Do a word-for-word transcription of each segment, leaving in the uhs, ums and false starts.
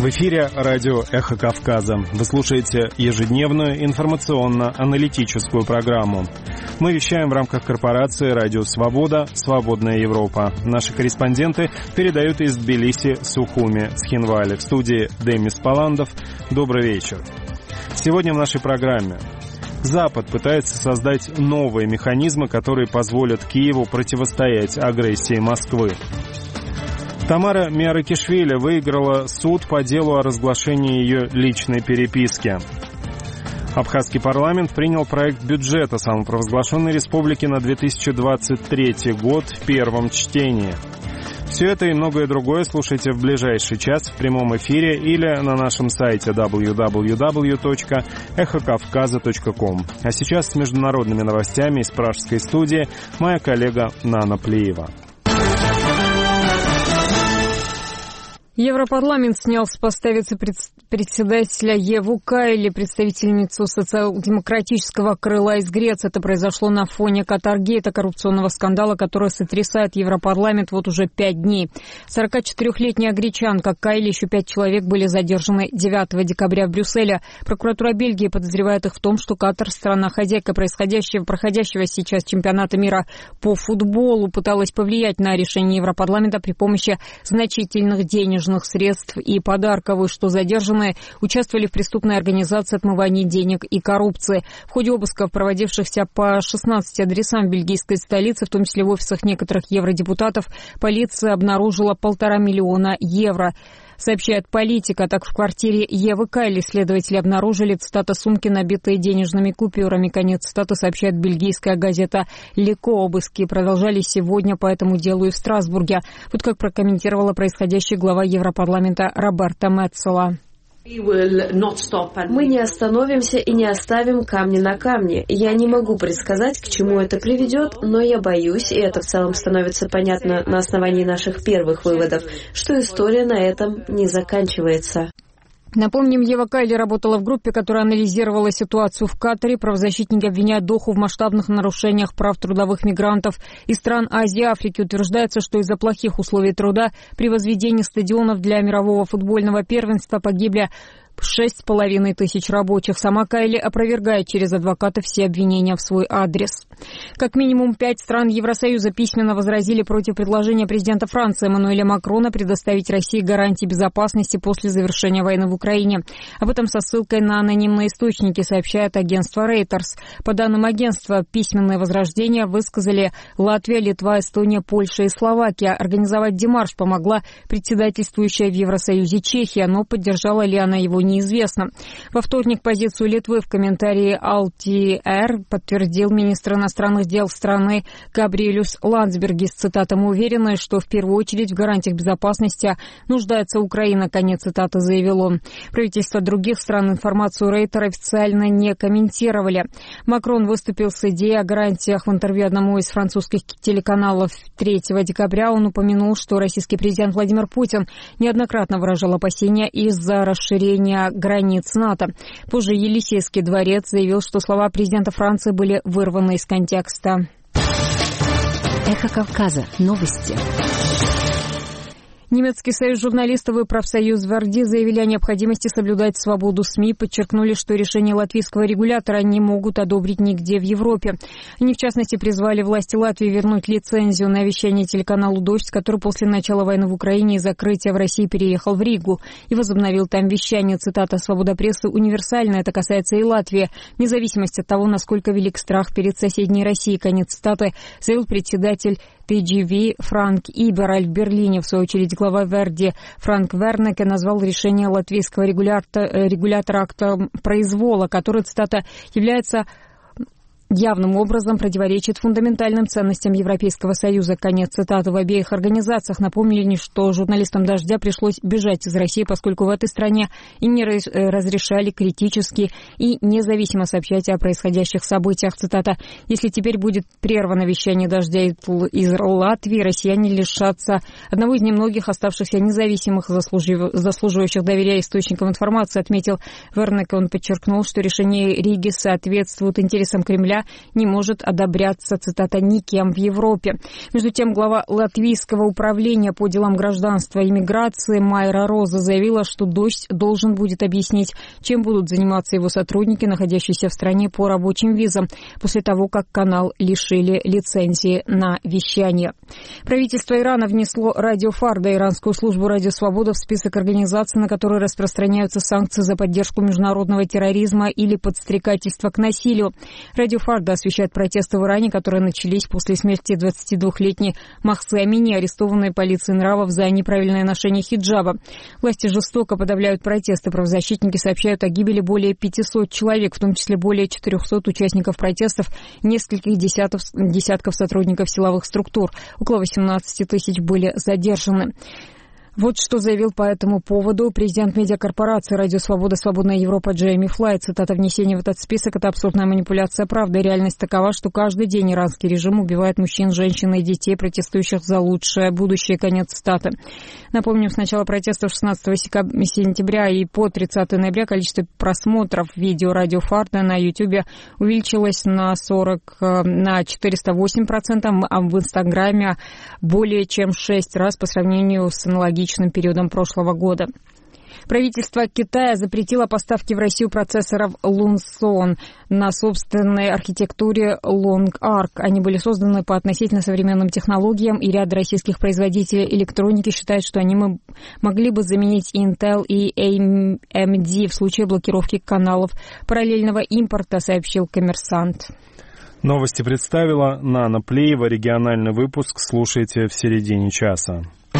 В эфире радио «Эхо Кавказа». Вы слушаете ежедневную информационно-аналитическую программу. Мы вещаем в рамках корпорации «Радио Свобода. Свободная Европа». Наши корреспонденты передают из Тбилиси, Сухуми, Цхинвали. В студии Демис Паландов. Добрый вечер. Сегодня в нашей программе. Запад пытается создать новые механизмы, которые позволят Киеву противостоять агрессии Москвы. Тамара Миаракишвили выиграла суд по делу о разглашении ее личной переписки. Абхазский парламент принял проект бюджета самопровозглашенной республики на две тысячи двадцать третий год в первом чтении. Все это и многое другое слушайте в ближайший час в прямом эфире или на нашем сайте дабл ю дабл ю дабл ю точка эхо кавказа точка ком. А сейчас с международными новостями из пражской студии моя коллега Нана Плиева. Европарламент снял с поста вице-председателя Еву Кайли, представительницу социал-демократического крыла из Греции. Это произошло на фоне Катаргейта, коррупционного скандала, который сотрясает Европарламент вот уже пять дней. сорокачетырёхлетняя гречанка Кайли и еще пять человек были задержаны девятого декабря в Брюсселе. Прокуратура Бельгии подозревает их в том, что Катар, страна-хозяйка происходящего, проходящего сейчас чемпионата мира по футболу, пыталась повлиять на решение Европарламента при помощи значительных денежных средств и подарков, что задержанные участвовали в преступной организации отмывания денег и коррупции. В ходе обысков, проводившихся по шестнадцати адресам бельгийской столицы, в том числе в офисах некоторых евродепутатов, полиция обнаружила полтора миллиона евро. Сообщает Политика, так в квартире Евы Кайли следователи обнаружили, цитата, сумки, набитые денежными купюрами. Конец цитаты, сообщает бельгийская газета «Леко». Обыски продолжались сегодня по этому делу и в Страсбурге. Вот как прокомментировала происходящее глава Европарламента Роберта Меццола. Мы не остановимся и не оставим камни на камне. Я не могу предсказать, к чему это приведет, но я боюсь, и это в целом становится понятно на основании наших первых выводов, что история на этом не заканчивается. Напомним, Ева Кайли работала в группе, которая анализировала ситуацию в Катаре. Правозащитники обвиняют Доху в масштабных нарушениях прав трудовых мигрантов из стран Азии и Африки. Утверждается, что из-за плохих условий труда при возведении стадионов для мирового футбольного первенства погибли шесть с половиной тысяч рабочих. Сама Кайли опровергает через адвоката все обвинения в свой адрес. Как минимум пять стран Евросоюза письменно возразили против предложения президента Франции Эммануэля Макрона предоставить России гарантии безопасности после завершения войны в Украине. Об этом со ссылкой на анонимные источники сообщает агентство Reuters. По данным агентства, письменные возражения высказали Латвия, Литва, Эстония, Польша и Словакия. Организовать демарш помогла председательствующая в Евросоюзе Чехия, но поддержала ли она его, неизвестно. Во вторник позицию Литвы в комментарии эл ти эр подтвердил министр иностранных дел страны Габриэлюс Ландсбергис. Цитата: «Мы уверены, что в первую очередь в гарантиях безопасности нуждается Украина», конец цитаты, заявил он. Правительства других стран информацию Рейтер официально не комментировали. Макрон выступил с идеей о гарантиях в интервью одному из французских телеканалов третьего декабря. Он упомянул, что российский президент Владимир Путин неоднократно выражал опасения из-за расширения границ НАТО. Позже Елисейский дворец заявил, что слова президента Франции были вырваны из контекста. Эхо Кавказа. Новости. Немецкий союз журналистов и профсоюз Верди заявили о необходимости соблюдать свободу СМИ, подчеркнули, что решение латвийского регулятора не могут одобрить нигде в Европе. Они, в частности, призвали власти Латвии вернуть лицензию на вещание телеканалу «Дождь», который после начала войны в Украине и закрытия в России переехал в Ригу и возобновил там вещание. Цитата: «Свобода прессы универсальна, это касается и Латвии, вне зависимости от того, насколько велик страх перед соседней Россией», конец цитаты, заявил председатель ти джи ви Франк Ибераль в Берлине. В свою очередь, глава Верди Франк Вернеке назвал решение латвийского регулятора, регулятора актом произвола, который, цитата, является явным образом противоречит фундаментальным ценностям Европейского Союза. Конец цитаты. В обеих организациях напомнили, что журналистам «Дождя» пришлось бежать из России, поскольку в этой стране им не разрешали критически и независимо сообщать о происходящих событиях. Цитата: «Если теперь будет прервано вещание «Дождя» из Латвии, россияне лишатся одного из немногих оставшихся независимых, заслуживающих доверия источников информации», отметил Вернеке. Он подчеркнул, что решение Риги соответствует интересам Кремля не может одобряться, цитата, «никем в Европе». Между тем, глава Латвийского управления по делам гражданства и миграции Майра Роза заявила, что «Дождь» должен будет объяснить, чем будут заниматься его сотрудники, находящиеся в стране по рабочим визам, после того, как канал лишили лицензии на вещание. Правительство Ирана внесло Радио Фарда, иранскую службу «Радио Свобода», в список организаций, на которые распространяются санкции за поддержку международного терроризма или подстрекательства к насилию. Радио Фарда освещает протесты в Иране, которые начались после смерти двадцатидвухлетней Махсы Амини, арестованной полицией нравов за неправильное ношение хиджаба. Власти жестоко подавляют протесты. Правозащитники сообщают о гибели более пятисот человек, в том числе более четырехсот участников протестов, нескольких десятков, десятков сотрудников силовых структур. Около восемнадцати тысяч были задержаны. Вот что заявил по этому поводу президент медиакорпорации «Радио Свобода. Свободная Европа» Джейми Флай. Цитата: «Внесение в этот список – это абсурдная манипуляция правды. Реальность такова, что каждый день иранский режим убивает мужчин, женщин и детей, протестующих за лучшее будущее». Конец цитаты. Напомним, с начала протестов шестнадцатого сентября и по тридцатого ноября количество просмотров видео «Радио Фарда» на Ютубе увеличилось на сорок, на четыреста восемь процентов, а в Инстаграме более чем в шесть раз по сравнению с аналогичным периодом прошлого года. Правительство Китая запретило поставки в Россию процессоров Lunson на собственной архитектуре Long Arc. Они были созданы по относительно современным технологиям, и ряд российских производителей электроники считают, что они могли бы заменить Intel и эй эм ди в случае блокировки каналов параллельного импорта, сообщил «Коммерсант». Новости представила Нана Плеева. Региональный выпуск слушайте в середине часа.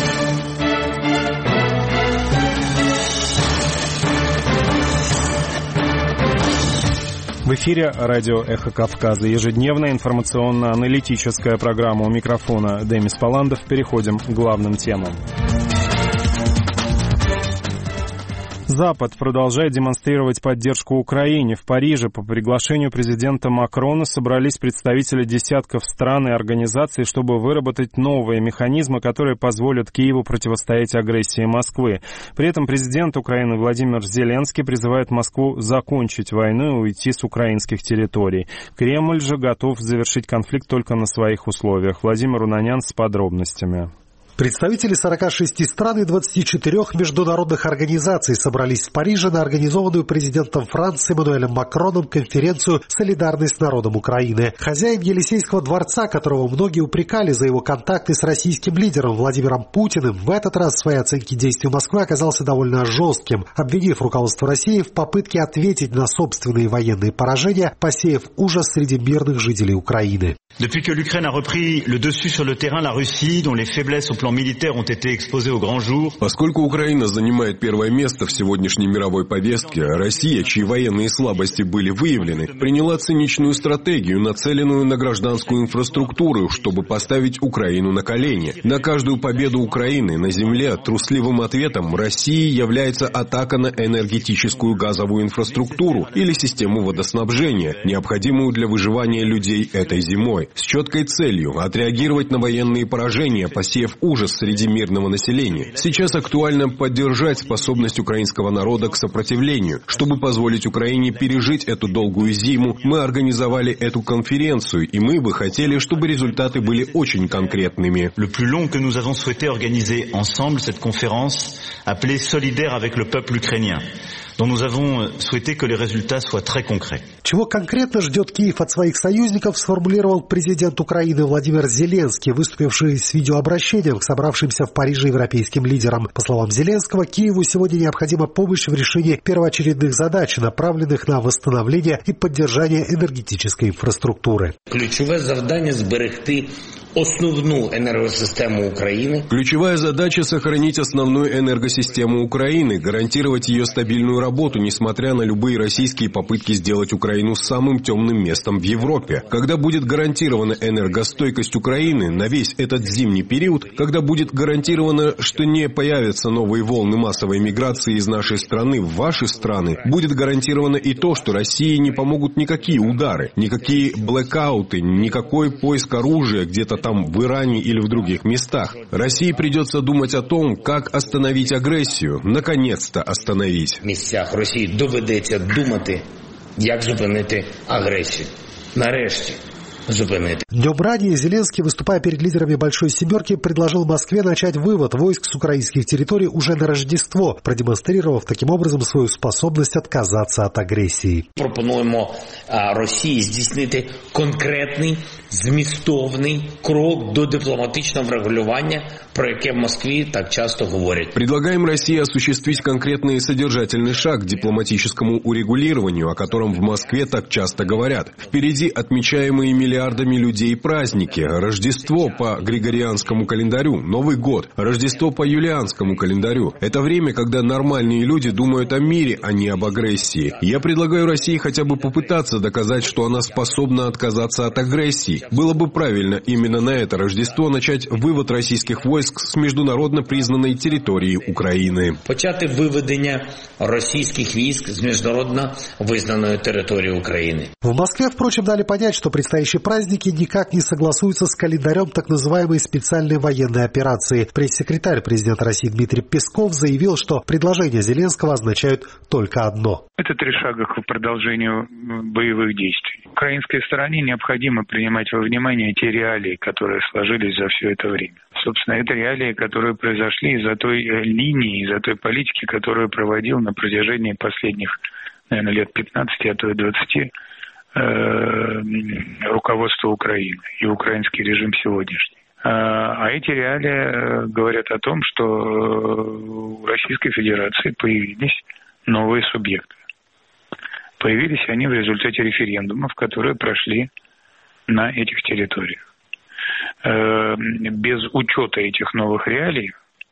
В эфире радио «Эхо Кавказа». Ежедневная информационно-аналитическая программа. У микрофона Демис Паландов. Переходим к главным темам. Запад продолжает демонстрировать поддержку Украине. В Париже по приглашению президента Макрона собрались представители десятков стран и организаций, чтобы выработать новые механизмы, которые позволят Киеву противостоять агрессии Москвы. При этом президент Украины Владимир Зеленский призывает Москву закончить войну и уйти с украинских территорий. Кремль же готов завершить конфликт только на своих условиях. Владимир Унанян с подробностями. Представители сорока шести стран и двадцати четырёх международных организаций собрались в Париже на организованную президентом Франции Эммануэлем Макроном конференцию «Солидарность с народом Украины». Хозяин Елисейского дворца, которого многие упрекали за его контакты с российским лидером Владимиром Путиным, в этот раз в своей оценке действий Москвы оказался довольно жестким, обвинив руководство России в попытке ответить на собственные военные поражения, посеяв ужас среди мирных жителей Украины. Depuis que l'Ukraine a repris le dessus sur le terrain, la Russie, dont les faiblesses au plan militaire ont été exposées au grand jour. Поскольку Украина занимает первое место в сегодняшней мировой повестке, Россия, чьи военные слабости были выявлены, приняла циничную стратегию, нацеленную на гражданскую инфраструктуру, чтобы поставить Украину на колени. На каждую победу Украины на земле трусливым ответом России является атака на энергетическую газовую инфраструктуру или систему водоснабжения, необходимую для выживания людей этой зимой, с четкой целью отреагировать на военные поражения, посеяв ужас среди мирного населения. Сейчас актуально поддержать способность украинского народа к сопротивлению. Чтобы позволить Украине пережить эту долгую зиму, мы организовали эту конференцию, и мы бы хотели, чтобы результаты были очень конкретными. Le plus long que nous avons souhaité organiser ensemble cette conférence, appelée Solidaire avec le peuple ukrainien, dont nous avons souhaité que les résultats soient très concrets. Чего конкретно ждет Киев от своих союзников, сформулировал президент Украины Владимир Зеленский, выступивший с видеообращением к собравшимся в Париже европейским лидерам. По словам Зеленского, Киеву сегодня необходима помощь в решении первоочередных задач, направленных на восстановление и поддержание энергетической инфраструктуры. Ключевое завдание – сберегти основную энергосистему Украины. Ключевая задача – сохранить основную энергосистему Украины, гарантировать ее стабильную работу, несмотря на любые российские попытки сделать Украину самым темным местом в Европе. Когда будет гарантирована энергостойкость Украины на весь этот зимний период, когда будет гарантировано, что не появятся новые волны массовой миграции из нашей страны в ваши страны, будет гарантировано и то, что России не помогут никакие удары, никакие блэкауты, никакой поиск оружия где-то там в Иране или в других местах. России придется думать о том, как остановить агрессию, наконец-то остановить. В місцях Росії доведеться думати, як зупинити агресію. нарешті зупинити. Днем ранее Зеленский, выступая перед лидерами Большой Семерки, предложил Москве начать вывод войск с украинских территорий уже на Рождество, продемонстрировав таким образом свою способность отказаться от агрессии. Пропонуємо Росії здійснити конкретний, змістовний крок до дипломатичного врегулювання, про яке в Москве так часто говорят. Предлагаем России осуществить конкретный и содержательный шаг к дипломатическому урегулированию, о котором в Москве так часто говорят. Впереди отмечаемые миллиардами людей праздники. Рождество по григорианскому календарю, Новый год, Рождество по юлианскому календарю. Это время, когда нормальные люди думают о мире, а не об агрессии. Я предлагаю России хотя бы попытаться доказать, что она способна отказаться от агрессии. Было бы правильно именно на это Рождество начать вывод российских войск с международно признанной территории Украины. Почати виведення російських військ з міжнародно визнаної території України. В Москве, впрочем, дали понять, что предстоящие праздники никак не согласуются с календарем так называемой специальной военной операции. Пресс-секретарь президента России Дмитрий Песков заявил, что предложения Зеленского означают только одно. Это три шага к продолжению боевых действий. Украинской стороне необходимо принимать во внимание те реалии, которые сложились за все это время. Собственно, это реалии, которые произошли из-за той линии, из-за той политики, которую проводил на протяжении последних, наверное, лет пятнадцати, а то и двадцати э, руководство Украины и украинский режим сегодняшний. А эти реалии говорят о том, что у Российской Федерации появились новые субъекты. Появились они в результате референдумов, которые прошли на этих территориях. Без учета этих новых реалий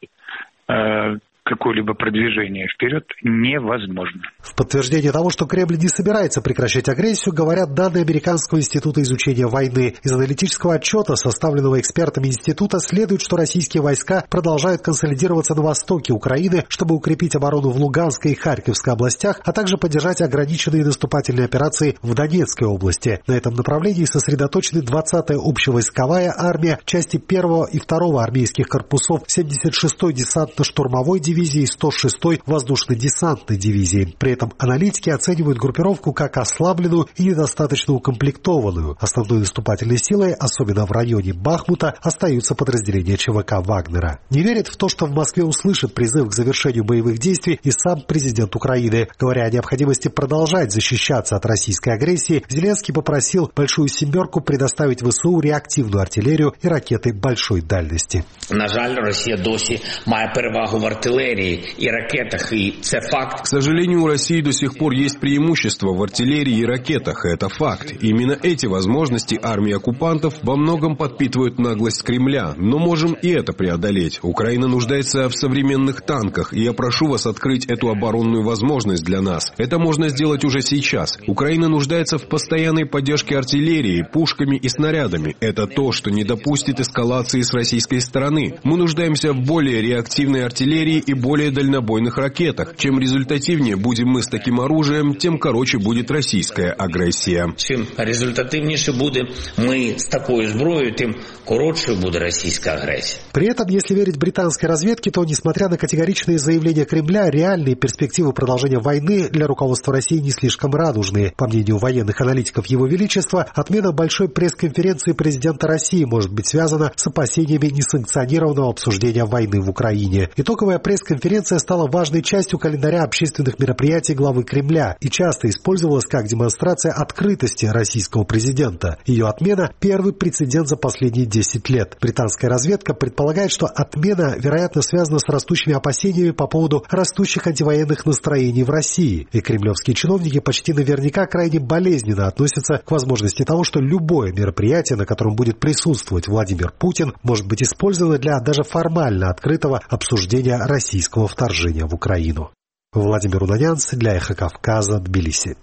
какое-либо продвижение вперед невозможно. В подтверждение того, что Кремль не собирается прекращать агрессию, говорят данные Американского института изучения войны. Из аналитического отчета, составленного экспертами института, следует, что российские войска продолжают консолидироваться на востоке Украины, чтобы укрепить оборону в Луганской и Харьковской областях, а также поддержать ограниченные наступательные операции в Донецкой области. На этом направлении сосредоточены двадцатая общевойсковая армия, части первого и второго армейских корпусов, семьдесят шестой десантно-штурмовой дивизии, дивизии сто шестой воздушно-десантной дивизии. При этом аналитики оценивают группировку как ослабленную и недостаточно укомплектованную. Основной наступательной силой, особенно в районе Бахмута, остаются подразделения ЧВК Вагнера. Не верит в то, что в Москве услышат призыв к завершению боевых действий и сам президент Украины. Говоря о необходимости продолжать защищаться от российской агрессии, Зеленский попросил Большую Семерку предоставить ВСУ реактивную артиллерию и ракеты большой дальности. На жаль, Росія досі має перевагу в артилерії и ракетах, и это факт. К сожалению, у России до сих пор есть преимущество в артиллерии и ракетах, это факт. Именно эти возможности армии оккупантов во многом подпитывают наглость Кремля, но можем и это преодолеть. Украина нуждается в современных танках, и я прошу вас открыть эту оборонную возможность для нас. Это можно сделать уже сейчас. Украина нуждается в постоянной поддержке артиллерии, пушками и снарядами. Это то, что не допустит эскалации с российской стороны. Мы нуждаемся в более реактивной артиллерии и более дальнобойных ракетах. Чем результативнее будем мы с таким оружием, тем короче будет российская агрессия. Чем результативнейше будем мы с такой зброєю, тем короче будет российская агрессия. При этом, если верить британской разведке, то, несмотря на категоричные заявления Кремля, реальные перспективы продолжения войны для руководства России не слишком радужные. По мнению военных аналитиков Его Величества, отмена большой пресс-конференции президента России может быть связана с опасениями несанкционированного обсуждения войны в Украине. Итоговая пресс-конференция стала важной частью календаря общественных мероприятий главы Кремля и часто использовалась как демонстрация открытости российского президента. Ее отмена – первый прецедент за последние десять лет. Британская разведка предполагает, что отмена, вероятно, связана с растущими опасениями по поводу растущих антивоенных настроений в России. И кремлевские чиновники почти наверняка крайне болезненно относятся к возможности того, что любое мероприятие, на котором будет присутствовать Владимир Путин, может быть использовано для даже формально открытого обсуждения российского вторжения в Украину. Владимир Унанянц для Эхо Кавказа, Тбилиси.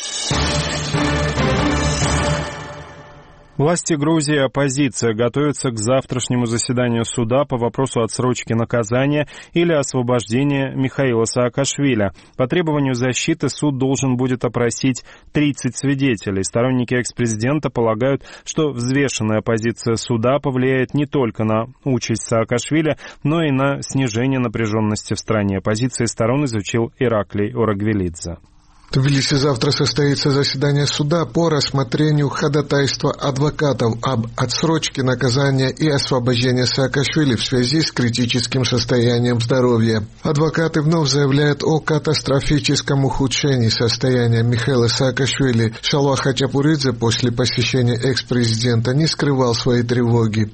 Власти Грузии и оппозиция готовятся к завтрашнему заседанию суда по вопросу отсрочки наказания или освобождения Михаила Саакашвили. По требованию защиты суд должен будет опросить тридцать свидетелей. Сторонники экс-президента полагают, что взвешенная позиция суда повлияет не только на участь Саакашвили, но и на снижение напряженности в стране. Позиции сторон изучил Ираклий Орагвелидзе. В Тбилиси завтра состоится заседание суда по рассмотрению ходатайства адвокатов об отсрочке наказания и освобождении Саакашвили в связи с критическим состоянием здоровья. Адвокаты вновь заявляют о катастрофическом ухудшении состояния Михаила Саакашвили. Шалва Хачапуридзе после посещения экс-президента не скрывал своей тревоги.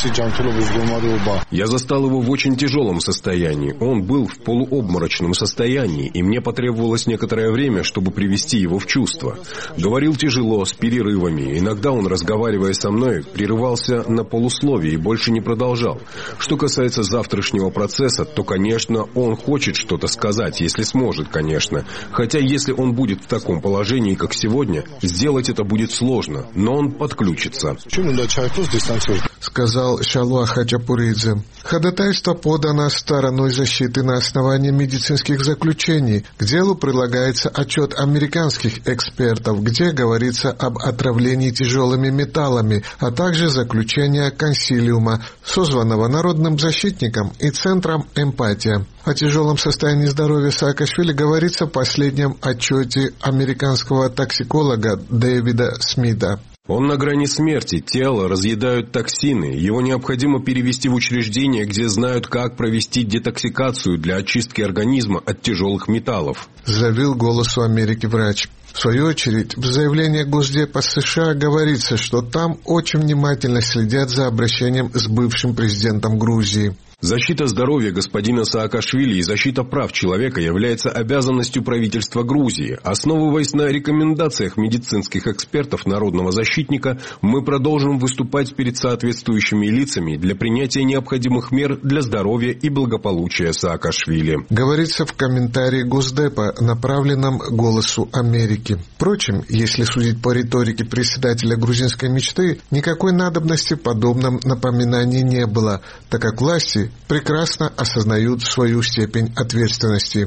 Я застал его в очень тяжелом состоянии. Он был в полуобморочном состоянии, и мне потребовалось некоторое время, чтобы привести его в чувство. Говорил тяжело, с перерывами. Иногда он, разговаривая со мной, прерывался на полусловие и больше не продолжал. Что касается завтрашнего процесса, то, конечно, он хочет что-то сказать, если сможет, конечно. Хотя, если он будет в таком положении, как сегодня, сделать это будет сложно, но он подключится. Сказал Шалва Хачапуридзе. Ходатайство подано стороной защиты на основании медицинских заключений. К делу прилагается отчет американских экспертов, где говорится об отравлении тяжелыми металлами, а также заключение консилиума, созванного народным защитником и центром «Эмпатия». О тяжелом состоянии здоровья Саакашвили говорится в последнем отчете американского токсиколога Дэвида Смита. Он на грани смерти, тело разъедают токсины, его необходимо перевести в учреждение, где знают, как провести детоксикацию для очистки организма от тяжелых металлов. Заявил «Голосу Америки» врач. В свою очередь, в заявлении Госдепа США говорится, что там очень внимательно следят за обращением с бывшим президентом Грузии. Защита здоровья господина Саакашвили и защита прав человека является обязанностью правительства Грузии. Основываясь на рекомендациях медицинских экспертов народного защитника, мы продолжим выступать перед соответствующими лицами для принятия необходимых мер для здоровья и благополучия Саакашвили. Говорится в комментарии Госдепа, направленном «Голосу Америки». Впрочем, если судить по риторике председателя грузинской мечты, никакой надобности в подобном напоминании не было, так как власти прекрасно осознают свою степень ответственности.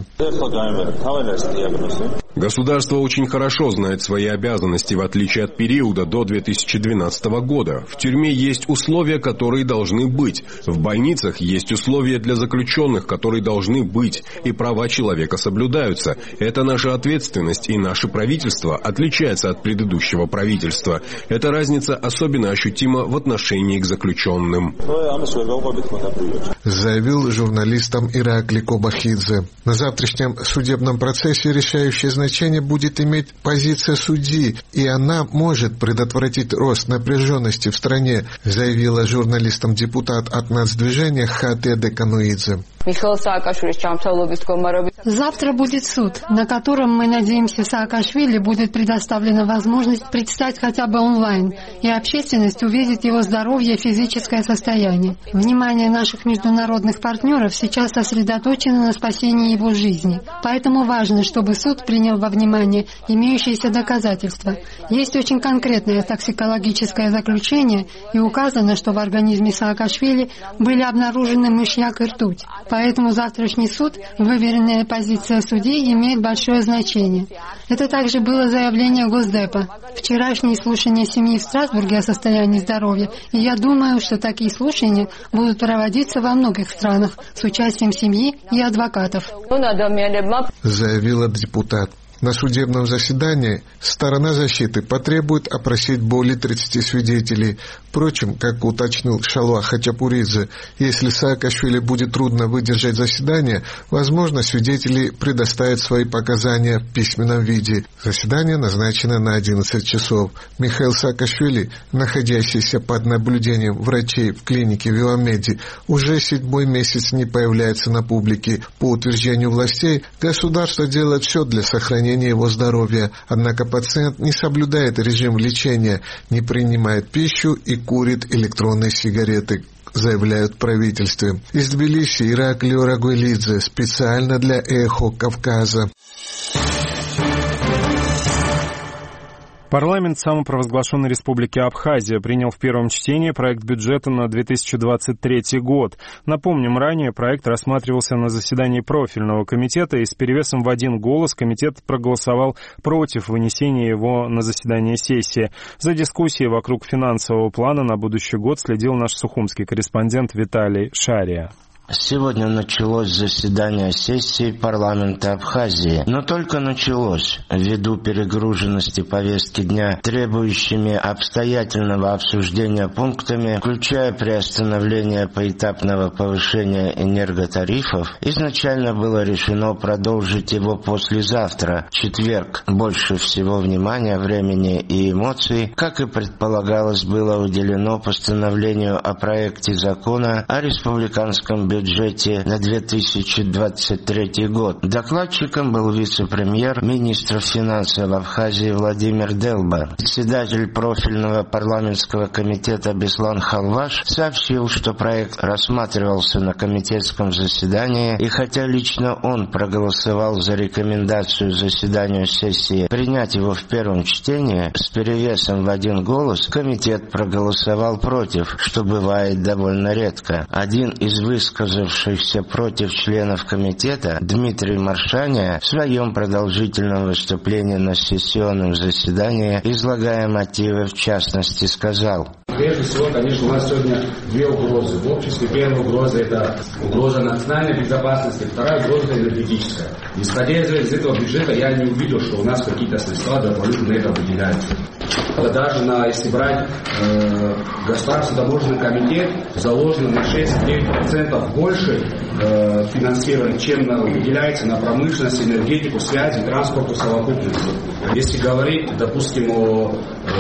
Государство очень хорошо знает свои обязанности, в отличие от периода до две тысячи двенадцатого года. В тюрьме есть условия, которые должны быть. В больницах есть условия для заключенных, которые должны быть. И права человека соблюдаются. Это наша ответственность, и наше правительство отличается от предыдущего правительства. Эта разница особенно ощутима в отношении к заключенным. Заявил журналистам Иракли Кобахидзе. На завтрашнем судебном процессе решающее значение будет иметь позиция судьи, и она может предотвратить рост напряженности в стране, заявила журналистам депутат от нацдвижения Хате Декануидзе. Завтра будет суд, на котором, мы надеемся, Саакашвили будет предоставлена возможность предстать хотя бы онлайн, и общественность увидит его здоровье и физическое состояние. Внимание наших международных партнеров сейчас сосредоточено на спасении его жизни. Поэтому важно, чтобы суд принял во внимание имеющиеся доказательства. Есть очень конкретное токсикологическое заключение, и указано, что в организме Саакашвили были обнаружены мышьяк и ртуть. Поэтому завтрашний суд, выверенная позиция судей, имеет большое значение. Это также было заявление Госдепа. Вчерашние слушания семьи в Страсбурге о состоянии здоровья, и я думаю, что такие слушания будут проводиться во многих странах с участием семьи и адвокатов. Заявила депутат. На судебном заседании сторона защиты потребует опросить более тридцати свидетелей. Впрочем, как уточнил Шалва Хачапуридзе, если Саакашвили будет трудно выдержать заседание, возможно, свидетели предоставят свои показания в письменном виде. Заседание назначено на одиннадцать часов. Михаил Саакашвили, находящийся под наблюдением врачей в клинике Виомеди, уже седьмой месяц не появляется на публике. По утверждению властей, государство делает все для сохранения его здоровья, однако пациент не соблюдает режим лечения, не принимает пищу и курит электронные сигареты, заявляют в правительстве. Из Тбилиси Иракли Орагуэлидзе специально для «Эхо Кавказа». Парламент самопровозглашенной республики Абхазия принял в первом чтении проект бюджета на две тысячи двадцать третий год. Напомним, ранее проект рассматривался на заседании профильного комитета, и с перевесом в один голос комитет проголосовал против вынесения его на заседание сессии. За дискуссией вокруг финансового плана на будущий год следил наш сухумский корреспондент Виталий Шария. Сегодня началось заседание сессии парламента Абхазии, но только началось, ввиду перегруженности повестки дня, требующими обстоятельного обсуждения пунктами, включая приостановление поэтапного повышения энерготарифов. Изначально было решено продолжить его послезавтра, четверг. Больше всего внимания, времени и эмоций, как и предполагалось, было уделено постановлению о проекте закона о республиканском бюджете бюджете на две тысячи двадцать третий год. Докладчиком был вице-премьер, министр финансов Абхазии Владимир Делба. Председатель профильного парламентского комитета Беслан Халваш сообщил, что проект рассматривался на комитетском заседании, и хотя лично он проголосовал за рекомендацию заседанию сессии принять его в первом чтении, с перевесом в один голос комитет проголосовал против, что бывает довольно редко. Один из высказавшихся против членов комитета, Дмитрий Маршаня, в своем продолжительном выступлении на сессионном заседании, излагая мотивы, в частности, сказал: Прежде всего, конечно, у нас сегодня две угрозы в обществе. Первая угроза – это угроза национальной безопасности, вторая угроза – энергетическая. Исходя из этого бюджета, я не увидел, что у нас какие-то средства дополнительно на это выделяются. Даже на, если брать э, Государственный таможенный комитет, заложено на шесть-девять процентов больше э, финансирования, чем на, выделяется на промышленность, энергетику, связи, транспорту совокупности. Если говорить, допустим, о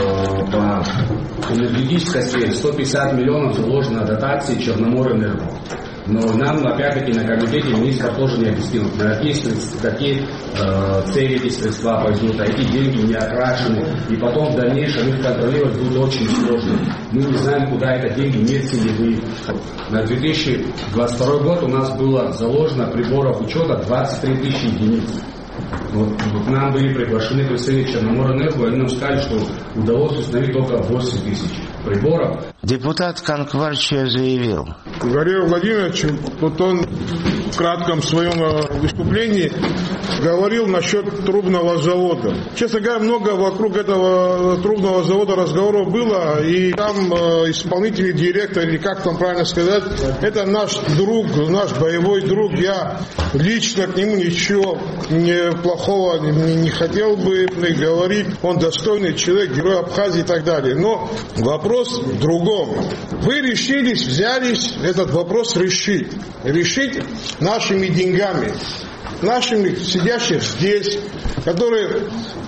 э, по энергетической сфере, сто пятьдесят миллионов заложено дотации Черноморэнерго. Но нам, опять-таки, на комитете министр тоже не объяснил, на какие, какие э, цели эти средства пойдут, а эти деньги не окрашены. И потом в дальнейшем их контролировать будет очень сложно. Мы не знаем, куда это деньги не целевые. На две тысячи двадцать второй год у нас было заложено приборов учета двадцать три тысячи единиц. Вот, вот нам были приглашены представители Черноморэнерго, и они нам сказали, что удалось установить только восемь тысяч приборов. Депутат Канкварчия заявил: Валерий Владимирович, вот он в кратком своем выступлении говорил насчет трубного завода. Честно говоря, много вокруг этого трубного завода разговоров было, и там э, исполнительный директор, или как там правильно сказать, это наш друг, наш боевой друг. Я лично к нему ничего не плохого не, не хотел бы говорить. Он достойный человек, герой Абхазии и так далее. Но вопрос в другом. Вы решились, взялись этот вопрос решить. Решить нашими деньгами. Нашими сидящих здесь, которые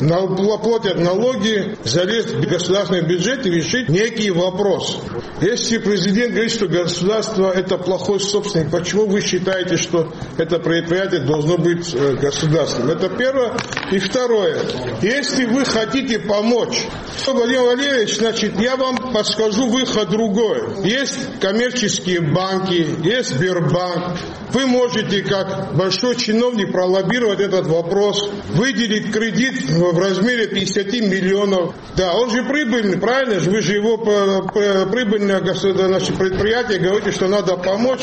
платят налоги, залезть в государственный бюджет и решить некий вопрос. Если президент говорит, что государство это плохой собственник, почему вы считаете, что это предприятие должно быть государственным? Это первое. И второе. Если вы хотите помочь, Владимир Валерьевич, значит, я вам подскажу выход другой. Есть коммерческие банки, есть Сбербанк. Вы можете, как большой чиновник, пролоббировать этот вопрос, выделить кредит в размере пятьдесят миллионов. Да, он же прибыльный, правильно же? Вы же его прибыльное наше предприятие, говорите, что надо помочь.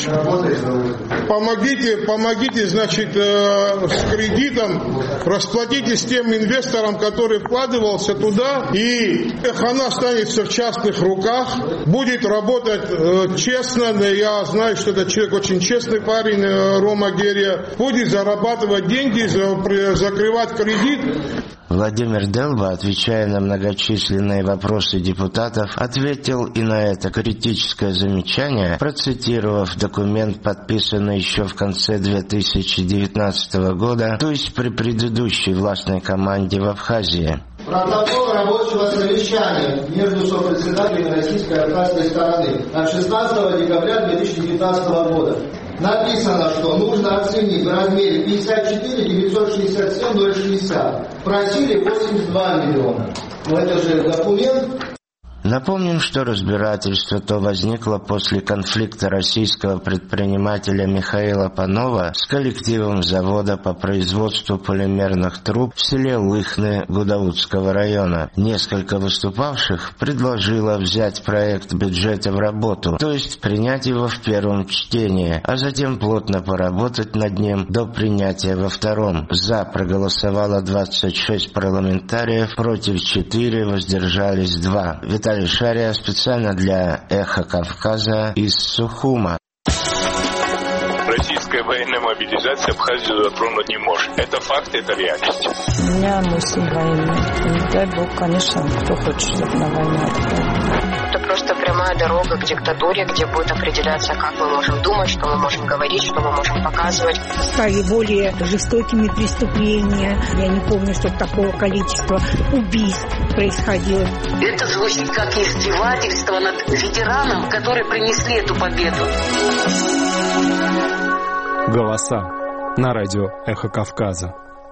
Помогите, помогите, значит, с кредитом, расплатитесь с тем инвестором, который вкладывался туда, и она останется в частных руках, будет работать честно. Я знаю, что это человек очень честный парень, Рома Герия, будет зарабатывать деньги, закрывать кредит. Владимир Делба, отвечая на многочисленные вопросы депутатов, ответил и на это критическое замечание, процитировав документ, подписанный еще в конце две тысячи девятнадцатого года, то есть при предыдущей властной команде в Абхазии. Протокол рабочего совещания между сопредседателями российской и абхазской стороны от шестнадцатого декабря две тысячи девятнадцатого года. Написано, что нужно оценить в размере пятьдесят четыре девятьсот шестьдесят семь ноль шестьдесят. Просили восемьдесят два миллиона. Но это же документ. Напомним, что разбирательство то возникло после конфликта российского предпринимателя Михаила Панова с коллективом завода по производству полимерных труб в селе Лыхны Гудаутского района. Несколько выступавших предложило взять проект бюджета в работу, то есть принять его в первом чтении, а затем плотно поработать над ним до принятия во втором. За проголосовало двадцать шесть парламентариев, против четыре, воздержались два. Виталий Шария специально для «Эхо Кавказа» из Сухума. российская военная мобилизация Абхазию затронуть не может. Это факт, это реальность. У меня мысль военная. Не дай бог, конечно, кто хочет, чтобы на войну отправили. Это просто прямая дорога к диктатуре, где будет определяться, как мы можем думать, что мы можем говорить, что мы можем показывать. Стали более жестокими преступления. Я не помню, чтобы такого количества убийств происходило. Это звучит как издевательство над ветераном, которые принесли эту победу. Голоса на радио «Эхо Кавказа».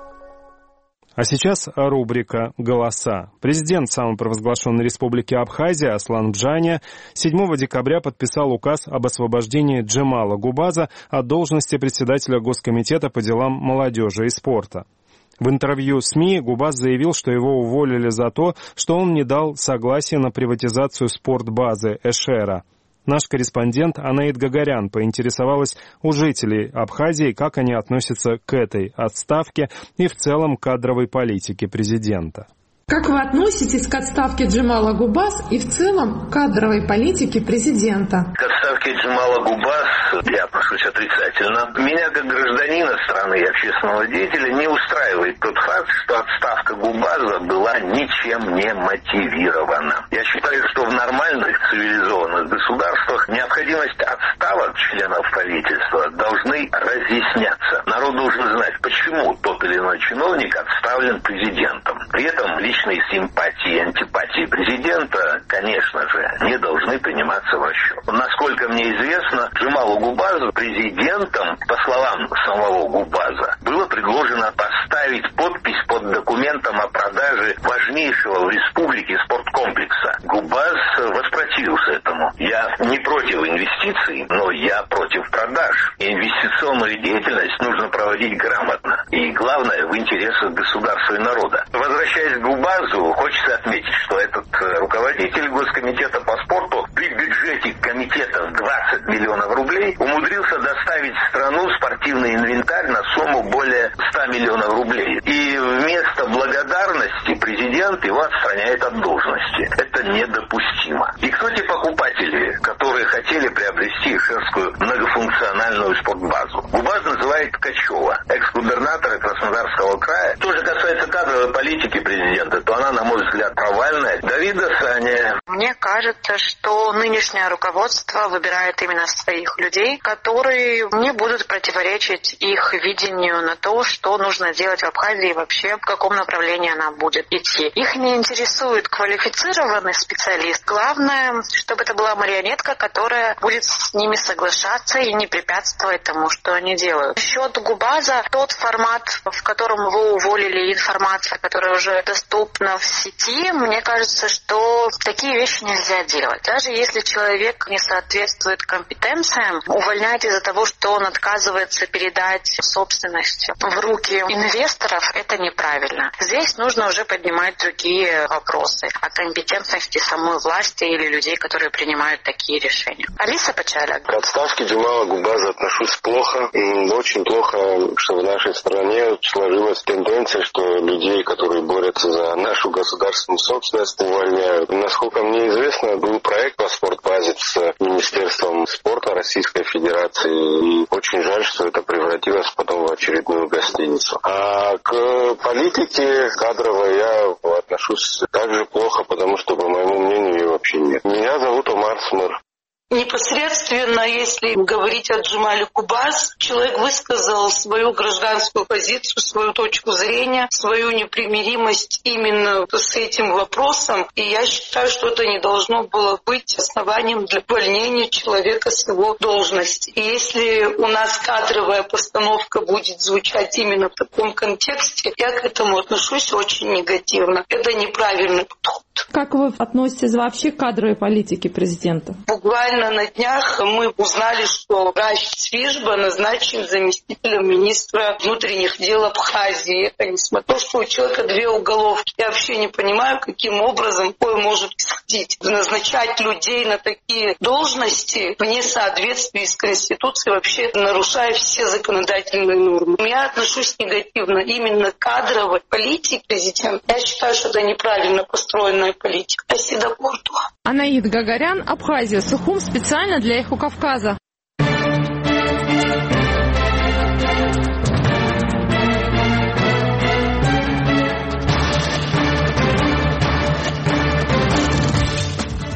А сейчас рубрика «Голоса». Президент самопровозглашенной республики Абхазия Аслан Бжаня седьмого декабря подписал указ об освобождении Джемала Губаза от должности председателя Госкомитета по делам молодежи и спорта. В интервью СМИ Губаз заявил, что его уволили за то, что он не дал согласия на приватизацию спортбазы «Эшера». Наш корреспондент Анаид Гагарян поинтересовалась у жителей Абхазии, как они относятся к этой отставке и в целом кадровой политике президента. Как вы относитесь к отставке Джемала Губаз и в целом кадровой политике президента? К отставке Джемала Губаз я отношусь отрицательно. Меня, как гражданина страны и общественного деятеля, не устраивает тот факт, что отставка Губаза была ничем не мотивирована. Я считаю, что в нормальных цивилизованных государствах необходимость отставок членов правительства должны разъясняться. Народ должен знать, почему тот или иной чиновник отставлен президентом. При этом личные симпатии и антипатии президента, конечно же, не должны приниматься в расчет. Насколько мне известно, Джемалу Губазу президентом, по словам самого Губаза, было предложено поставить подпись под документом о продаже важнейшего в республике спорткомплекса. Губаз воспротивился этому. Я не против инвестиций, но я против продаж. Инвестиционную деятельность нужно проводить грамотно. И главное, в интересах государства и народа. Возвращаясь к Губазу, хочется отметить, что этот руководитель Госкомитета по спорту при бюджете комитета в двадцать миллионов рублей умудрился доставить в страну спортивный инвентарь на сумму более ста миллионов рублей. И вместо благодарности президент его отстраняет от должности. Это недопустимо. И кто те покупатели, которые хотели приобрести Эшерскую многофункциональную спортбазу? Губаз называет Ткачева, экс-губернатора Краснодарского края. Что же касается кадровой политики президента, то она, на мой взгляд, провальная. Давида Саня. Мне кажется, что нынешнее руководство выбирает именно своих людей, которые не будут противоречить их видению на то, что нужно делать в Абхазии и вообще в каком направлении она будет идти. Их не интересует квалифицированный специалист. Главное, чтобы это была марионетка, которая будет с ними соглашаться и не препятствовать тому, что они делают. Насчет Губаза, тот формат, в котором его уволили, информация, которая уже доступна в сети, мне кажется, что такие вещи нельзя делать. Даже если человек не соответствует компетенциям, увольнять из-за того, что он отказывается передать собственность в руки инвесторов, это неправильно. Здесь нужно уже поднимать другие вопросы о компетентности самой власти или людей, которые принимают такие решения. Алиса Пачаля. К отставке Джемала Губаза отношусь плохо. Очень плохо, что в нашей стране сложилась тенденция, что людей, которые борются за нашу государственную собственность, увольняют. Насколько мне известно, был проект по спортбазе с Министерством спорта Российской Федерации. И очень жаль, что это превратилось потом в очередную гостиницу. А к политике кадровой я отношусь также плохо, потому что, по моему мнению, ее вообще нет. Меня зовут Омар Смыр. Непосредственно, если говорить о Джемале Губаз, человек высказал свою гражданскую позицию, свою точку зрения, свою непримиримость именно с этим вопросом. И я считаю, что это не должно было быть основанием для увольнения человека с его должности. И если у нас кадровая постановка будет звучать именно в таком контексте, я к этому отношусь очень негативно. Это неправильный подход. Как вы относитесь вообще к кадровой политике президента? Буквально на днях мы узнали, что Рашид Свижба назначен заместителем министра внутренних дел Абхазии. Это несмотря на то, что у человека две уголовки. Я вообще не понимаю, каким образом такое может исходить. Назначать людей на такие должности вне соответствия с Конституцией, вообще нарушая все законодательные нормы. Я отношусь негативно именно к кадровой политике президента. Я считаю, что это неправильно построенная политика. Асида Курту. Анаид Гагарян, Абхазия, Сухум, специально для Эхо Кавказа.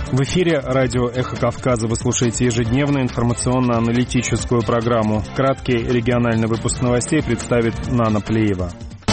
В эфире радио «Эхо Кавказа». Вы слушаете ежедневную информационно-аналитическую программу. Краткий региональный выпуск новостей представит Нана Плеева.